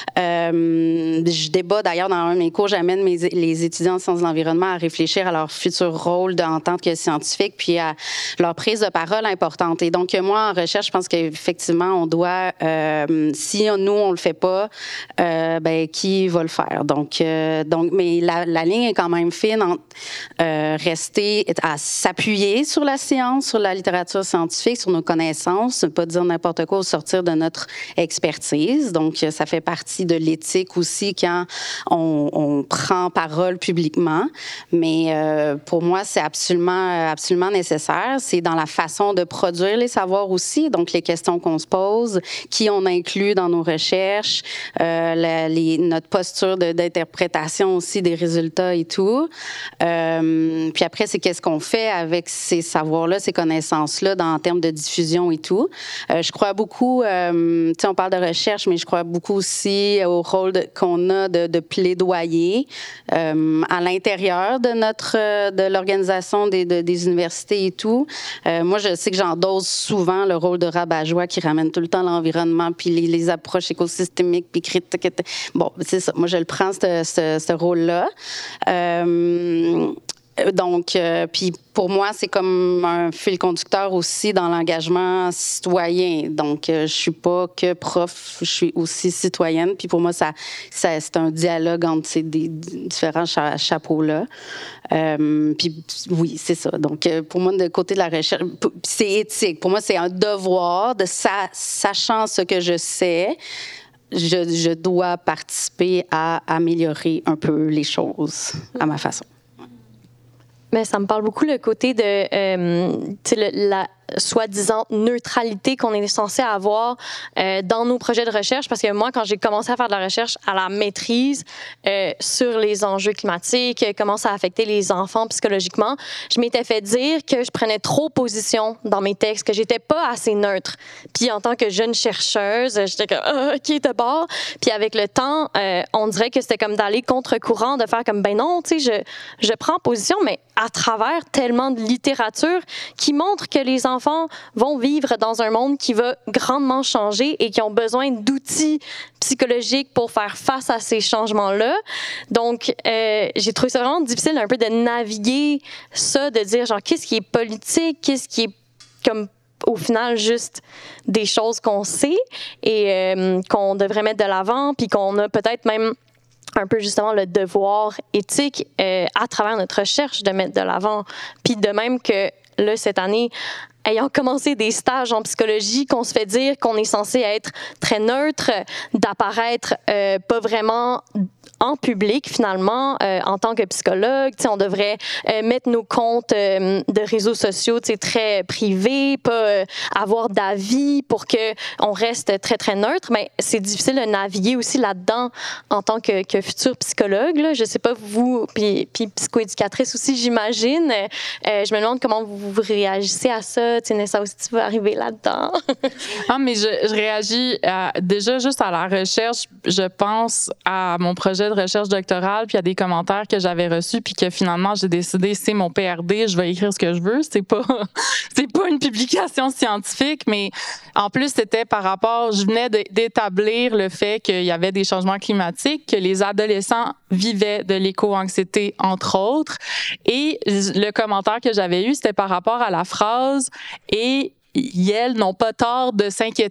Euh, je débat d'ailleurs dans un de mes cours, j'amène mes, les étudiants en sciences de l'environnement à réfléchir à leur futur rôle en tant que scientifique, puis à leur prise de parole importante. Et donc, moi, en recherche, je pense qu'effectivement, on doit, euh, si nous, on le fait pas, euh, ben qui va le faire? Donc, euh, donc mais la, la ligne est quand même fine entre euh, rester à s'appuyer sur la science, sur la littérature scientifique, sur nos connaissances, ne pas dire n'importe quoi ou sortir de notre expertise. Donc, ça fait partie de l'éthique aussi quand on, on prend parole publiquement. Mais euh, pour moi, c'est absolument, absolument nécessaire. C'est dans la façon de produire les savoirs aussi. Donc, les questions qu'on se pose, qui on inclut dans nos recherches, euh, la, les, notre posture de, d'interprétation aussi des résultats et tout. Euh, Euh, puis après, c'est qu'est-ce qu'on fait avec ces savoirs-là, ces connaissances-là, dans, en termes de diffusion et tout. Euh, je crois beaucoup, euh, tu sais, on parle de recherche, mais je crois beaucoup aussi au rôle de, qu'on a de, de plaidoyer euh, à l'intérieur de notre, de l'organisation des, de, des universités et tout. Euh, moi, je sais que j'endosse souvent le rôle de rabat-joie qui ramène tout le temps l'environnement, puis les, les approches écosystémiques, puis critique. Bon, c'est ça. Moi, je le prends, ce, ce, ce rôle-là. Euh, donc, euh, puis pour moi, c'est comme un fil conducteur aussi dans l'engagement citoyen. Donc, euh, je suis pas que prof, je suis aussi citoyenne. Puis pour moi, ça, ça c'est un dialogue entre ces des différents cha- chapeaux-là. Euh, puis oui, c'est ça. Donc, euh, pour moi, de côté de la recherche, c'est éthique. Pour moi, c'est un devoir de sa, sachant ce que je sais. Je, je dois participer à améliorer un peu les choses à ma façon. Mais ça me parle beaucoup le côté de euh, tu sais, le, la soi-disant neutralité qu'on est censé avoir euh, dans nos projets de recherche, parce que moi, quand j'ai commencé à faire de la recherche à la maîtrise euh, sur les enjeux climatiques, comment ça affectait les enfants psychologiquement, je m'étais fait dire que je prenais trop position dans mes textes, que j'étais pas assez neutre. Puis en tant que jeune chercheuse, j'étais comme ah, ok d'abord. Puis avec le temps, euh, on dirait que c'était comme d'aller contre-courant, de faire comme ben non, tu sais, je je prends position, mais à travers tellement de littérature qui montre que les enfants vont vivre dans un monde qui va grandement changer et qui ont besoin d'outils psychologiques pour faire face à ces changements-là. Donc, euh, j'ai trouvé ça vraiment difficile un peu de naviguer ça, de dire genre qu'est-ce qui est politique, qu'est-ce qui est comme au final juste des choses qu'on sait et euh, qu'on devrait mettre de l'avant, puis qu'on a peut-être même un peu justement le devoir éthique euh, à travers notre recherche de mettre de l'avant. Puis de même que là, cette année, ayant commencé des stages en psychologie, qu'on se fait dire qu'on est censé être très neutre, d'apparaître euh, pas vraiment en public, finalement, euh, en tant que psychologue. On devrait euh, mettre nos comptes euh, de réseaux sociaux très privés, pas euh, avoir d'avis pour qu'on reste très, très neutre. Mais c'est difficile de naviguer aussi là-dedans en tant que, que futur psychologue. Là. Je sais pas, vous, puis, puis psychoéducatrice aussi, j'imagine. Euh, je me demande comment vous, vous réagissez à ça. Tu sais, Nessa aussi, tu veux arriver là-dedans. Ah, mais je, je réagis à, déjà juste à la recherche. Je pense à mon projet de recherche doctorale, puis il y a des commentaires que j'avais reçus, puis que finalement, j'ai décidé, c'est mon P R D, je vais écrire ce que je veux. C'est pas, c'est pas une publication scientifique, mais en plus, c'était par rapport, je venais de, d'établir le fait qu'il y avait des changements climatiques, que les adolescents vivaient de l'éco-anxiété, entre autres. Et le commentaire que j'avais eu, c'était par rapport à la phrase « et elles n'ont pas tort de s'inquiéter ».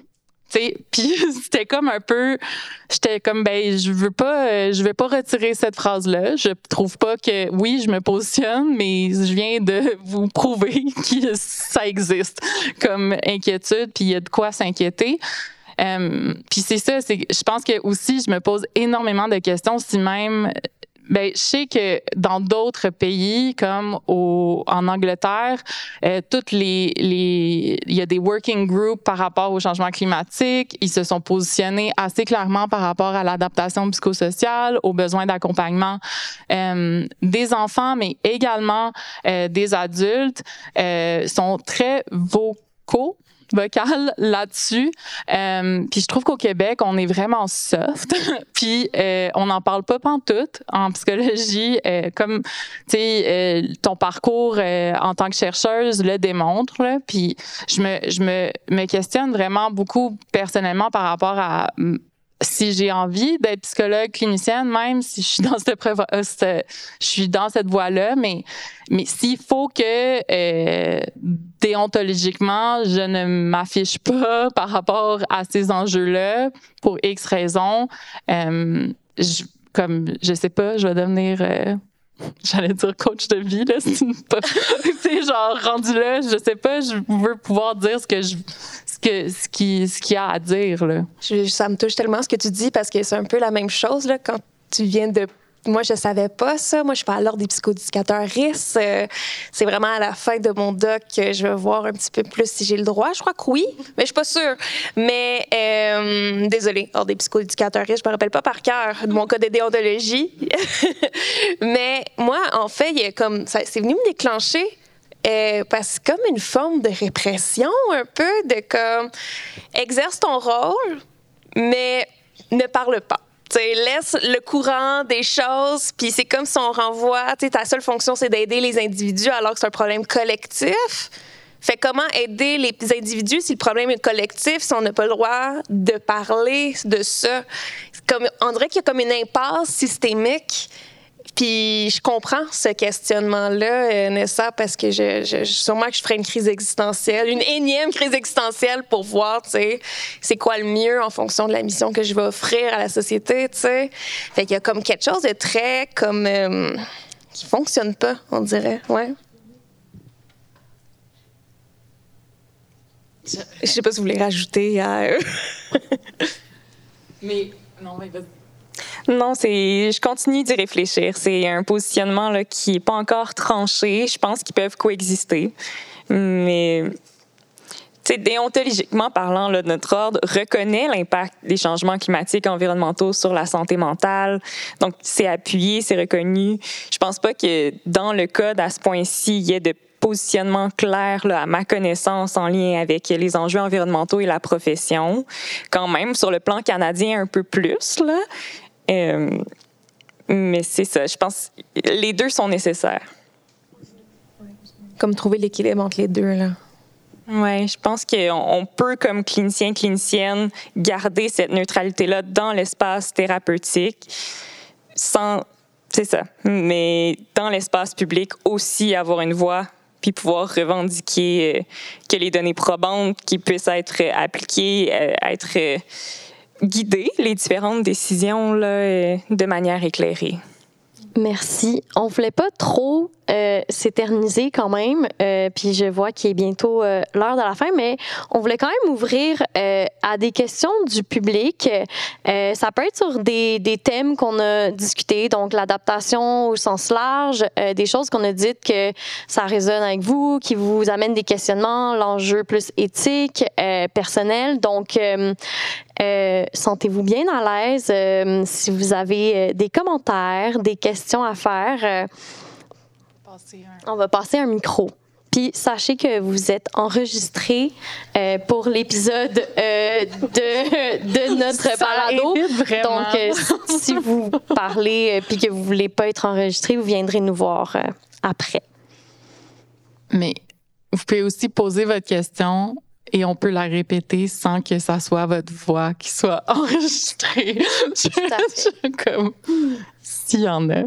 Puis c'était comme un peu, j'étais comme ben je veux pas, je vais pas retirer cette phrase-là. Je trouve pas que oui je me positionne, mais je viens de vous prouver que ça existe comme inquiétude, puis il y a de quoi s'inquiéter. Euh, puis c'est ça, c'est, je pense que aussi je me pose énormément de questions si même. Ben, je sais que dans d'autres pays, comme au, en Angleterre, euh, toutes les, les, il y a des working groups par rapport au changement climatique. Ils se sont positionnés assez clairement par rapport à l'adaptation psychosociale, aux besoins d'accompagnement euh, des enfants, mais également euh, des adultes, euh, sont très vocaux. Vocal là-dessus. Euh, puis je trouve qu'au Québec, on est vraiment soft. Puis euh, on n'en parle pas pantoute en psychologie. Euh, comme, tu sais, euh, ton parcours euh, en tant que chercheuse le démontre. Là. Puis je me, je me, me questionne vraiment beaucoup personnellement par rapport à si j'ai envie d'être psychologue clinicienne, même si je suis dans cette, cette je suis dans cette voie-là, mais mais s'il faut que euh, déontologiquement je ne m'affiche pas par rapport à ces enjeux-là pour X raisons, euh, je, comme je sais pas, je vais devenir euh, j'allais dire coach de vie là, c'est une pas, tu sais genre rendu là, je sais pas, je veux pouvoir dire ce que je Que, ce qui ce qu'il y a à dire là. Je, ça me touche tellement ce que tu dis parce que c'est un peu la même chose là quand tu viens de moi, je savais pas ça. Moi, je suis pas à l'ordre des psychodéducateurs R I S. Euh, c'est vraiment à la fin de mon doc que je vais voir un petit peu plus si j'ai le droit. Je crois que oui, mais je suis pas sûre. Mais, euh, désolée, ordre des psychodéducateurs R I S, je me rappelle pas par cœur de mon code de déontologie. Mais moi, en fait, il y a comme, ça, c'est venu me déclencher euh, parce que c'est comme une forme de répression, un peu, de comme, exerce ton rôle, mais ne parle pas. T'sais, laisse le courant des choses, puis c'est comme si on renvoie, t'sais, ta seule fonction, c'est d'aider les individus alors que c'est un problème collectif. Fait comment aider les individus si le problème est collectif, si on n'a pas le droit de parler de ça? Comme, on dirait qu'il y a comme une impasse systémique. Puis je comprends ce questionnement-là, euh, Nessa, parce que je, je, sûrement que je ferais une crise existentielle, une énième crise existentielle pour voir, tu sais, c'est quoi le mieux en fonction de la mission que je vais offrir à la société, tu sais. Fait qu'il y a comme quelque chose de très, comme, euh, qui fonctionne pas, on dirait, ouais. Je, je sais pas si vous voulez rajouter à... mais, non, mais vas-y. Non, c'est, je continue d'y réfléchir. C'est un positionnement là, qui n'est pas encore tranché. Je pense qu'ils peuvent coexister. Mais, tu sais, déontologiquement parlant, là, notre ordre reconnaît l'impact des changements climatiques et environnementaux sur la santé mentale. Donc, c'est appuyé, c'est reconnu. Je pense pas que dans le code, à ce point-ci, il y ait de positionnement clair, là, à ma connaissance, en lien avec les enjeux environnementaux et la profession. Quand même, sur le plan canadien, un peu plus, là. Euh, mais c'est ça, je pense que les deux sont nécessaires. Comme trouver l'équilibre entre les deux, là. Oui, je pense qu'on on peut, comme clinicien, clinicienne, garder cette neutralité-là dans l'espace thérapeutique sans... C'est ça. Mais dans l'espace public, aussi avoir une voix puis pouvoir revendiquer euh, que les données probantes qui puissent être appliquées, euh, être... Euh, guider les différentes décisions là, de manière éclairée. Merci. On voulait pas trop euh, s'éterniser quand même, euh, puis je vois qu'il est bientôt euh, l'heure de la fin, mais on voulait quand même ouvrir euh, à des questions du public. Euh, ça peut être sur des, des thèmes qu'on a discutés, donc l'adaptation au sens large, euh, des choses qu'on a dites que ça résonne avec vous, qui vous amènent des questionnements, l'enjeu plus éthique, euh, personnel. Donc, euh, Euh, sentez-vous bien à l'aise. Euh, si vous avez euh, des commentaires, des questions à faire, euh, un... on va passer un micro. Puis sachez que vous êtes enregistré euh, pour l'épisode euh, de, de notre balado. Donc, euh, si vous parlez euh, puis que vous voulez pas être enregistré, vous viendrez nous voir euh, après. Mais vous pouvez aussi poser votre question et on peut la répéter sans que ça soit votre voix qui soit enregistrée. Tout à fait. Comme s'il y en a.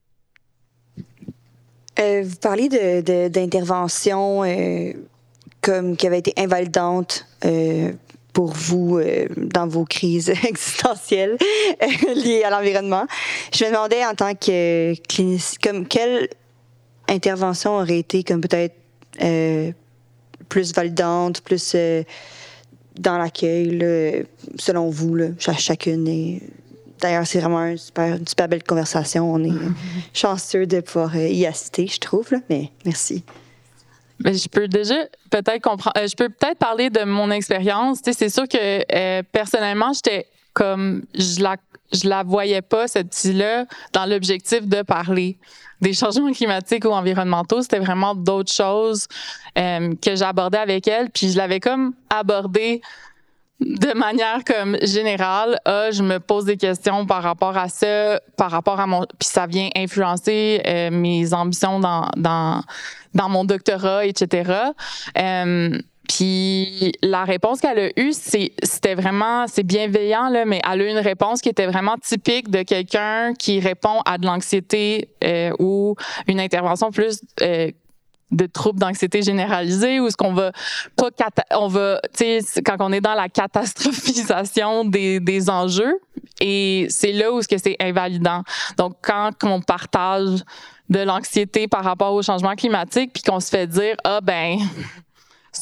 Euh, vous parlez de, de, d'interventions euh, comme qui avaient été invalidantes euh, pour vous euh, dans vos crises existentielles euh, liées à l'environnement. Je me demandais en tant que clinicien, comme quelle intervention aurait été comme peut-être euh, plus validante, plus euh, dans l'accueil, là, selon vous, là, chacune. Et d'ailleurs, c'est vraiment un super, une super belle conversation. On est mm-hmm. chanceux de pouvoir euh, y assister, je trouve. Là, mais merci. Mais je peux déjà peut-être comprendre. Euh, je peux peut-être parler de mon expérience. Tu sais, c'est sûr que euh, personnellement, j'étais comme je la je la voyais pas, cette petite-là, dans l'objectif de parler des changements climatiques ou environnementaux. C'était vraiment d'autres choses euh, que j'abordais avec elle. Puis je l'avais comme abordé de manière comme générale. Ah, je me pose des questions par rapport à ça, par rapport à mon... Puis ça vient influencer euh, mes ambitions dans, dans, dans mon doctorat, et cetera. Euh, Puis la réponse qu'elle a eue, c'est, c'était vraiment, c'est bienveillant, là, mais elle a eu une réponse qui était vraiment typique de quelqu'un qui répond à de l'anxiété euh, ou une intervention plus euh, de troubles d'anxiété généralisée, ou ce qu'on va pas, cata- on va, tu sais, quand on est dans la catastrophisation des, des enjeux, et c'est là où ce que c'est invalidant. Donc quand on partage de l'anxiété par rapport au changement climatique, puis qu'on se fait dire ah ben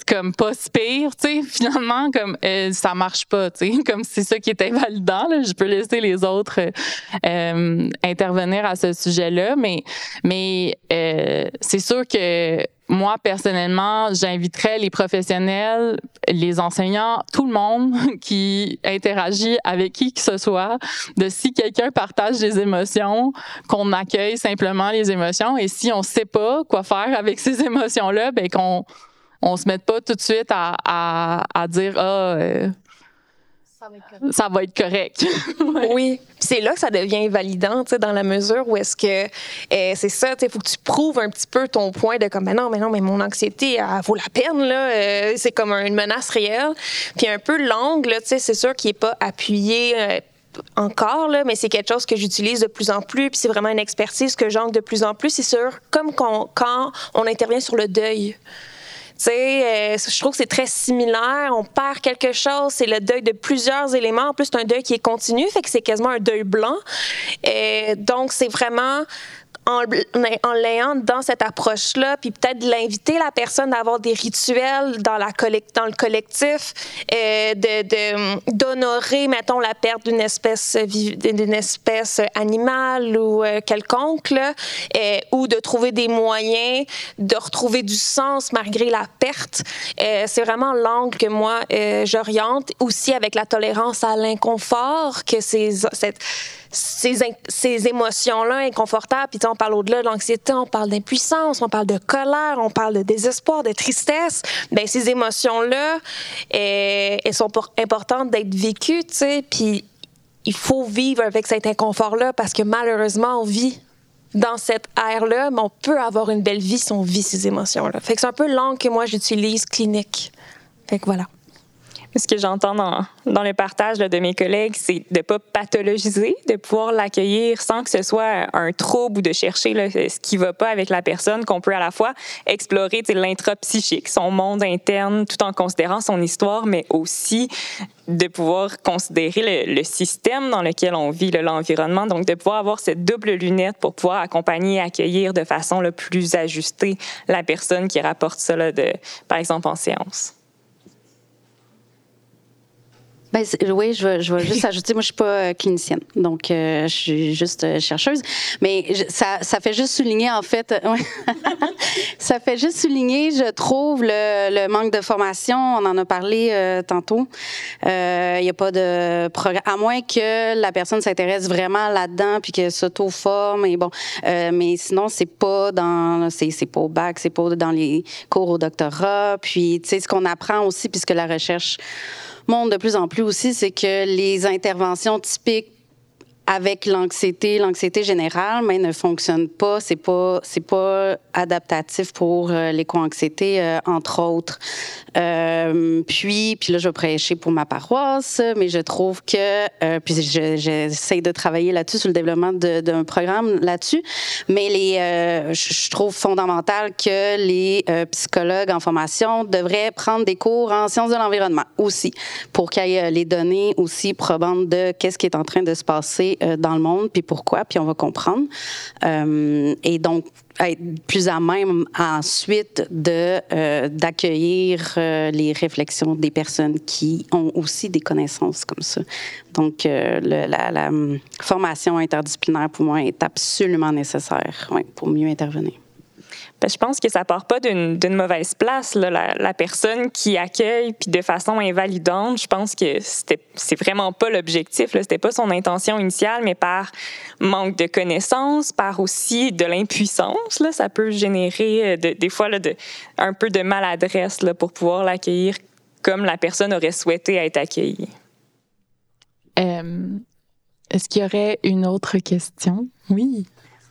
comme pas si pire, tu sais, finalement, comme euh, ça marche pas, tu sais, comme c'est ça qui est invalidant, là, je peux laisser les autres euh, intervenir à ce sujet-là, mais, mais euh, c'est sûr que moi, personnellement, j'inviterais les professionnels, les enseignants, tout le monde qui interagit avec qui que ce soit, de si quelqu'un partage des émotions, qu'on accueille simplement les émotions, et si on sait pas quoi faire avec ces émotions-là, ben qu'on on se mette pas tout de suite à, à, à dire « Ah, euh, ça va être correct. » Ça va être correct. Ouais. Oui, c'est là que ça devient invalidant, tu sais, dans la mesure où est-ce que euh, c'est ça, tu sais, il faut que tu prouves un petit peu ton point de comme, mais non, mais non, mais mon anxiété, elle vaut la peine, là, euh, c'est comme une menace réelle. Puis un peu l'angle, tu sais, c'est sûr qu'il n'est pas appuyé euh, encore, là, mais c'est quelque chose que j'utilise de plus en plus, puis c'est vraiment une expertise que j'ancre de plus en plus. C'est sûr, comme qu'on, quand on intervient sur le deuil. Tu sais, euh, je trouve que c'est très similaire. On perd quelque chose, c'est le deuil de plusieurs éléments. En plus, c'est un deuil qui est continu, fait que c'est quasiment un deuil blanc. Et donc, c'est vraiment en, en l'ayant dans cette approche-là, puis peut-être l'inviter la personne à avoir des rituels dans, la collect, dans le collectif, euh, de, de, d'honorer, mettons, la perte d'une espèce, d'une espèce animale ou euh, quelconque, là, euh, ou de trouver des moyens de retrouver du sens malgré la perte. Euh, c'est vraiment l'angle que moi, euh, j'oriente, aussi avec la tolérance à l'inconfort, que c'est cette Ces, ces émotions-là inconfortables, puis on parle au-delà de l'anxiété, on parle d'impuissance, on parle de colère, on parle de désespoir, de tristesse. Bien, ces émotions-là, elles, elles sont importantes d'être vécues, tu sais, puis il faut vivre avec cet inconfort-là parce que malheureusement, on vit dans cette ère-là, mais on peut avoir une belle vie si on vit ces émotions-là. Fait que c'est un peu l'angle que moi, j'utilise clinique. Fait que voilà. Ce que j'entends dans, dans le partage là, de mes collègues, c'est de ne pas pathologiser, de pouvoir l'accueillir sans que ce soit un trouble ou de chercher là, ce qui ne va pas avec la personne, qu'on peut à la fois explorer l'intrapsychique, son monde interne, tout en considérant son histoire, mais aussi de pouvoir considérer le, le système dans lequel on vit, là, l'environnement. Donc, de pouvoir avoir cette double lunette pour pouvoir accompagner et accueillir de façon là, plus ajustée la personne qui rapporte ça, là, de, par exemple, en séance. Ben, oui, je vais, je vais juste ajouter, moi, je suis pas euh, clinicienne, donc euh, je suis juste euh, chercheuse, mais je, ça, ça fait juste souligner, en fait, euh, ouais. ça fait juste souligner, je trouve, le, le manque de formation. On en a parlé euh, tantôt. Il euh, n'y a pas de programme, à moins que la personne s'intéresse vraiment là-dedans puis qu'elle s'auto-forme, et bon, euh, mais sinon, c'est pas dans, c'est, c'est pas au bac, c'est pas dans les cours au doctorat, puis, tu sais, ce qu'on apprend aussi, puisque la recherche montre de plus en plus aussi, c'est que les interventions typiques avec l'anxiété, l'anxiété générale, mais ne fonctionnent pas. C'est pas, c'est pas adaptatif pour euh, l'éco-anxiété, euh, entre autres. Euh, puis, puis là, je vais prêcher pour ma paroisse, mais je trouve que, euh, puis je, j'essaie de travailler là-dessus, sur le développement de, d'un programme là-dessus, mais les, euh, je trouve fondamental que les euh, psychologues en formation devraient prendre des cours en sciences de l'environnement aussi, pour qu'il y ait les données aussi probantes de qu'est-ce qui est en train de se passer dans le monde, puis pourquoi, puis on va comprendre. Euh, et donc, être plus à même ensuite de, euh, d'accueillir euh, les réflexions des personnes qui ont aussi des connaissances comme ça. Donc, euh, le, la, la formation interdisciplinaire, pour moi, est absolument nécessaire, ouais, pour mieux intervenir. Ben, je pense que ça part pas d'une, d'une mauvaise place, là, la, la personne qui accueille puis de façon invalidante. Je pense que c'était, c'est vraiment pas l'objectif. Là. C'était pas son intention initiale, mais par manque de connaissances, par aussi de l'impuissance, là, ça peut générer de, des fois là, de, un peu de maladresse là, pour pouvoir l'accueillir comme la personne aurait souhaité être accueillie. Euh, est-ce qu'il y aurait une autre question? Oui.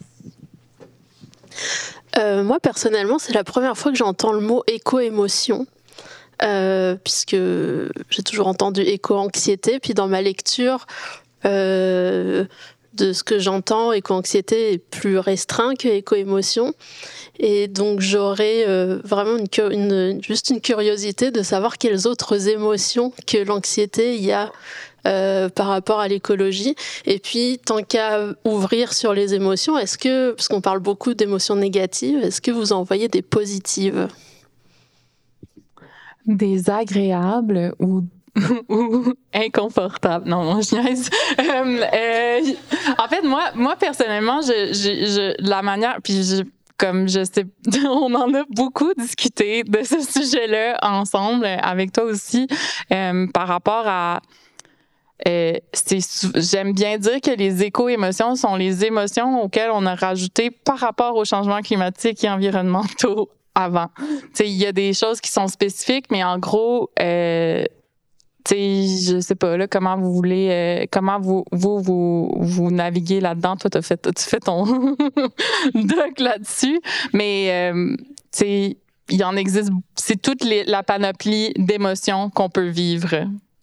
Euh, moi, personnellement, c'est la première fois que j'entends le mot éco-émotion, euh, puisque j'ai toujours entendu éco-anxiété. Puis dans ma lecture, euh, de ce que j'entends, éco-anxiété est plus restreint que éco-émotion. Et donc, j'aurais euh, vraiment une, une, juste une curiosité de savoir quelles autres émotions que l'anxiété il y a Euh, par rapport à l'écologie. Et puis, tant qu'à ouvrir sur les émotions, est-ce que, parce qu'on parle beaucoup d'émotions négatives, est-ce que vous en voyez des positives? désagréable ou ou inconfortable. Non, non, je niaise. euh, euh, en fait, moi, moi personnellement, je, je, je, la manière, puis je, comme je sais, on en a beaucoup discuté de ce sujet-là ensemble, avec toi aussi, euh, par rapport à Euh, c'est, j'aime bien dire que les éco-émotions sont les émotions auxquelles on a rajouté par rapport aux changements climatiques et environnementaux avant. Tu sais, il y a des choses qui sont spécifiques, mais en gros, euh, tu sais, je sais pas là comment vous voulez, euh, comment vous vous vous vous naviguez là-dedans. Toi, t'as fait, tu fais ton doc là-dessus, mais euh, tu sais, il en existe. C'est toute les, la panoplie d'émotions qu'on peut vivre.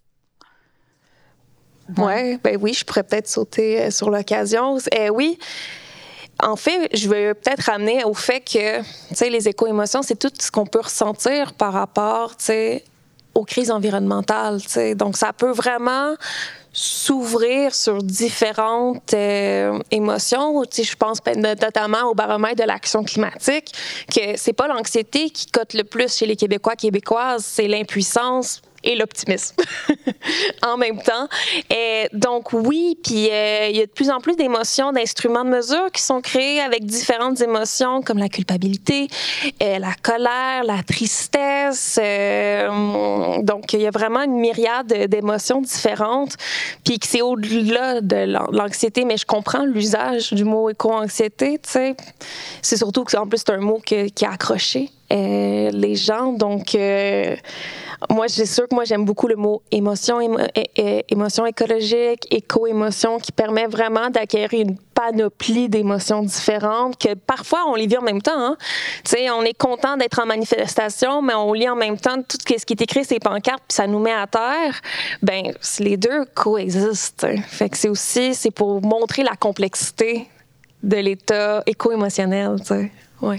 Ouais, ben oui, je pourrais peut-être sauter sur l'occasion. Euh, oui. En fait, je vais peut-être ramener au fait que, tu sais, les éco-émotions, c'est tout ce qu'on peut ressentir par rapport, tu sais, aux crises environnementales, tu sais. Donc, ça peut vraiment s'ouvrir sur différentes euh, émotions. Tu sais, je pense notamment au baromètre de l'action climatique, que c'est pas l'anxiété qui cote le plus chez les Québécois, Québécoises, c'est l'impuissance et l'optimisme en même temps. Et donc oui, puis euh, il y a de plus en plus d'émotions, d'instruments de mesure qui sont créés avec différentes émotions comme la culpabilité, euh, la colère, la tristesse. Euh, donc il y a vraiment une myriade d'émotions différentes, puis que c'est au-delà de l'anxiété, mais je comprends l'usage du mot éco-anxiété, tu sais. C'est surtout que en plus c'est un mot que, qui a accroché euh, les gens, donc euh, moi, c'est sûr que moi, j'aime beaucoup le mot émotion, émo, é, é, émotion écologique, éco-émotion, qui permet vraiment d'acquérir une panoplie d'émotions différentes, que parfois, on les vit en même temps. Hein? Tu sais, on est content d'être en manifestation, mais on lit en même temps tout ce qui est écrit, ces pancartes, puis ça nous met à terre. Bien, les deux coexistent. Fait que c'est aussi, c'est pour montrer la complexité de l'état éco-émotionnel, tu sais. Ouais.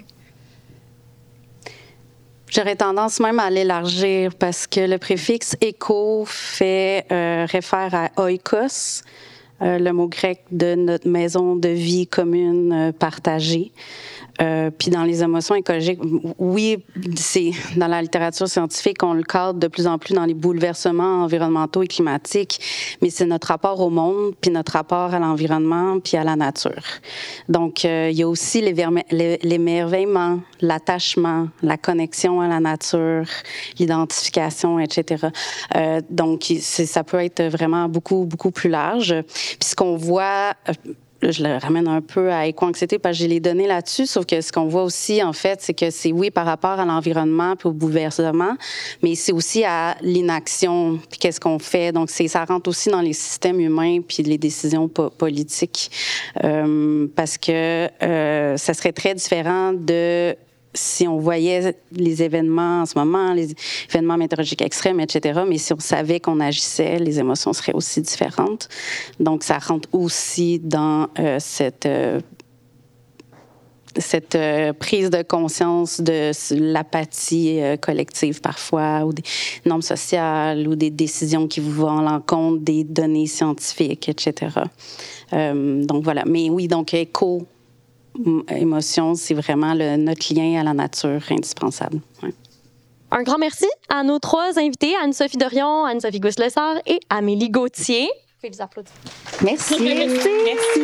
J'aurais tendance même à l'élargir parce que le préfixe éco fait euh, réfère à oikos, euh, le mot grec de notre maison de vie commune euh, partagée. Euh, puis dans les émotions écologiques, oui, c'est dans la littérature scientifique, on le cadre de plus en plus dans les bouleversements environnementaux et climatiques, mais c'est notre rapport au monde, puis notre rapport à l'environnement, puis à la nature. Donc, euh, il y a aussi l'émerveillement, l'attachement, la connexion à la nature, l'identification, et cetera. Euh, donc, ça peut être vraiment beaucoup, beaucoup plus large. Puis ce qu'on voit... Euh, je le ramène un peu à éco-anxiété parce que j'ai les données là-dessus, sauf que ce qu'on voit aussi, en fait, c'est que c'est, oui, par rapport à l'environnement puis au bouleversement, mais c'est aussi à l'inaction puis qu'est-ce qu'on fait. Donc, c'est, ça rentre aussi dans les systèmes humains puis les décisions po- politiques euh, parce que euh, ça serait très différent de... si on voyait les événements en ce moment, les événements météorologiques extrêmes, et cetera, mais si on savait qu'on agissait, les émotions seraient aussi différentes. Donc, ça rentre aussi dans euh, cette, euh, cette euh, prise de conscience de l'apathie euh, collective parfois, ou des normes sociales, ou des décisions qui vont à l'encontre des données scientifiques, et cetera. Euh, donc, voilà. Mais oui, donc, éco émotion, c'est vraiment le, notre lien à la nature indispensable. Ouais. Un grand merci à nos trois invités, Anne-Sophie Dorion, Anne-Sophie Gousse-Lessard et Amélie Gauthier. Je vais les applaudir. Merci. Merci. Merci.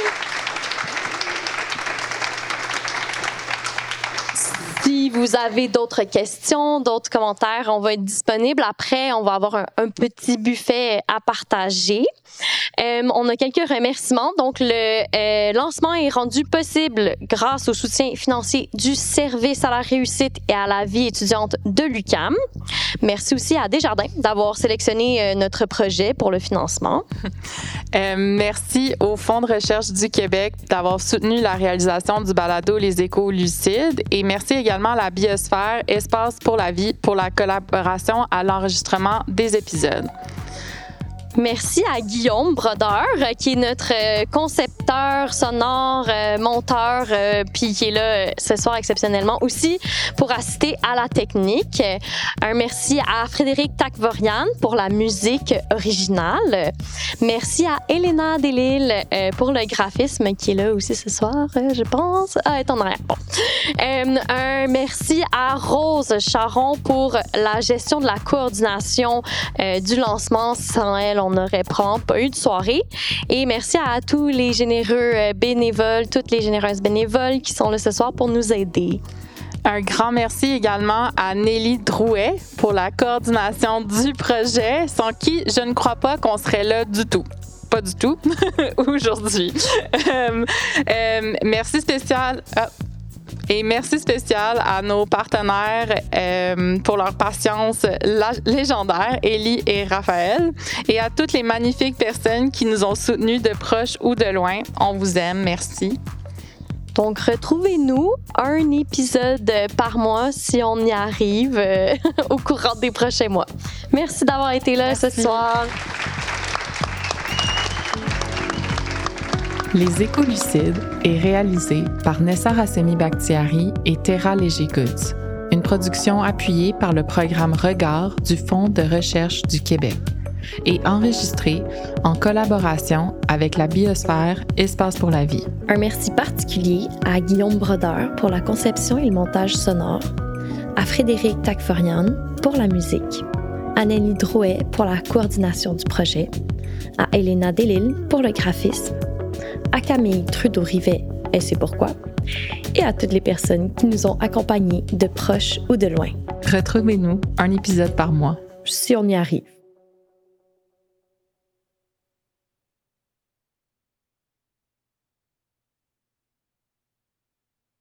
Si vous avez d'autres questions, d'autres commentaires, on va être disponible. Après, on va avoir un, un petit buffet à partager. Euh, on a quelques remerciements. Donc, le euh, lancement est rendu possible grâce au soutien financier du Service à la réussite et à la vie étudiante de l'U Q A M. Merci aussi à Desjardins d'avoir sélectionné euh, notre projet pour le financement. Euh, merci au Fonds de recherche du Québec d'avoir soutenu la réalisation du balado Les Échos lucides et merci également à la Biosphère Espace pour la vie pour la collaboration à l'enregistrement des épisodes. Merci à Guillaume Brodeur, qui est notre concepteur sonore, monteur, puis qui est là ce soir exceptionnellement aussi pour assister à la technique. Un merci à Frédéric Takvorian pour la musique originale. Merci à Elena Delille pour le graphisme, qui est là aussi ce soir, je pense. Ah, elle est en arrière. Bon. Euh, un merci à Rose Charon pour la gestion de la coordination euh, du lancement. Sans elle, on n'aurait probablement pas eu de soirée. Et merci à tous les généreux bénévoles, toutes les généreuses bénévoles qui sont là ce soir pour nous aider. Un grand merci également à Nelly Drouet pour la coordination du projet, sans qui je ne crois pas qu'on serait là du tout. Pas du tout, aujourd'hui. euh, euh, merci spécial... Ah. Et merci spécial à nos partenaires euh, pour leur patience la- légendaire, Élie et Raphaël, et à toutes les magnifiques personnes qui nous ont soutenus de proche ou de loin. On vous aime, merci. Donc, retrouvez-nous un épisode par mois si on y arrive euh, au courant des prochains mois. Merci d'avoir été là merci. Ce soir. Les Écolucides est réalisé par Nessa Rassemi Bakhtiari et Terra Léger-Goods, une production appuyée par le programme Regard du Fonds de recherche du Québec et enregistré en collaboration avec la Biosphère Espace pour la vie. Un merci particulier à Guillaume Brodeur pour la conception et le montage sonore, à Frédéric Takvorian pour la musique, à Nelly Drouet pour la coordination du projet, à Elena Delille pour le graphisme, à Camille Trudeau-Rivet, et c'est pourquoi, et à toutes les personnes qui nous ont accompagnés de proche ou de loin. Retrouvez-nous un épisode par mois. Si on y arrive.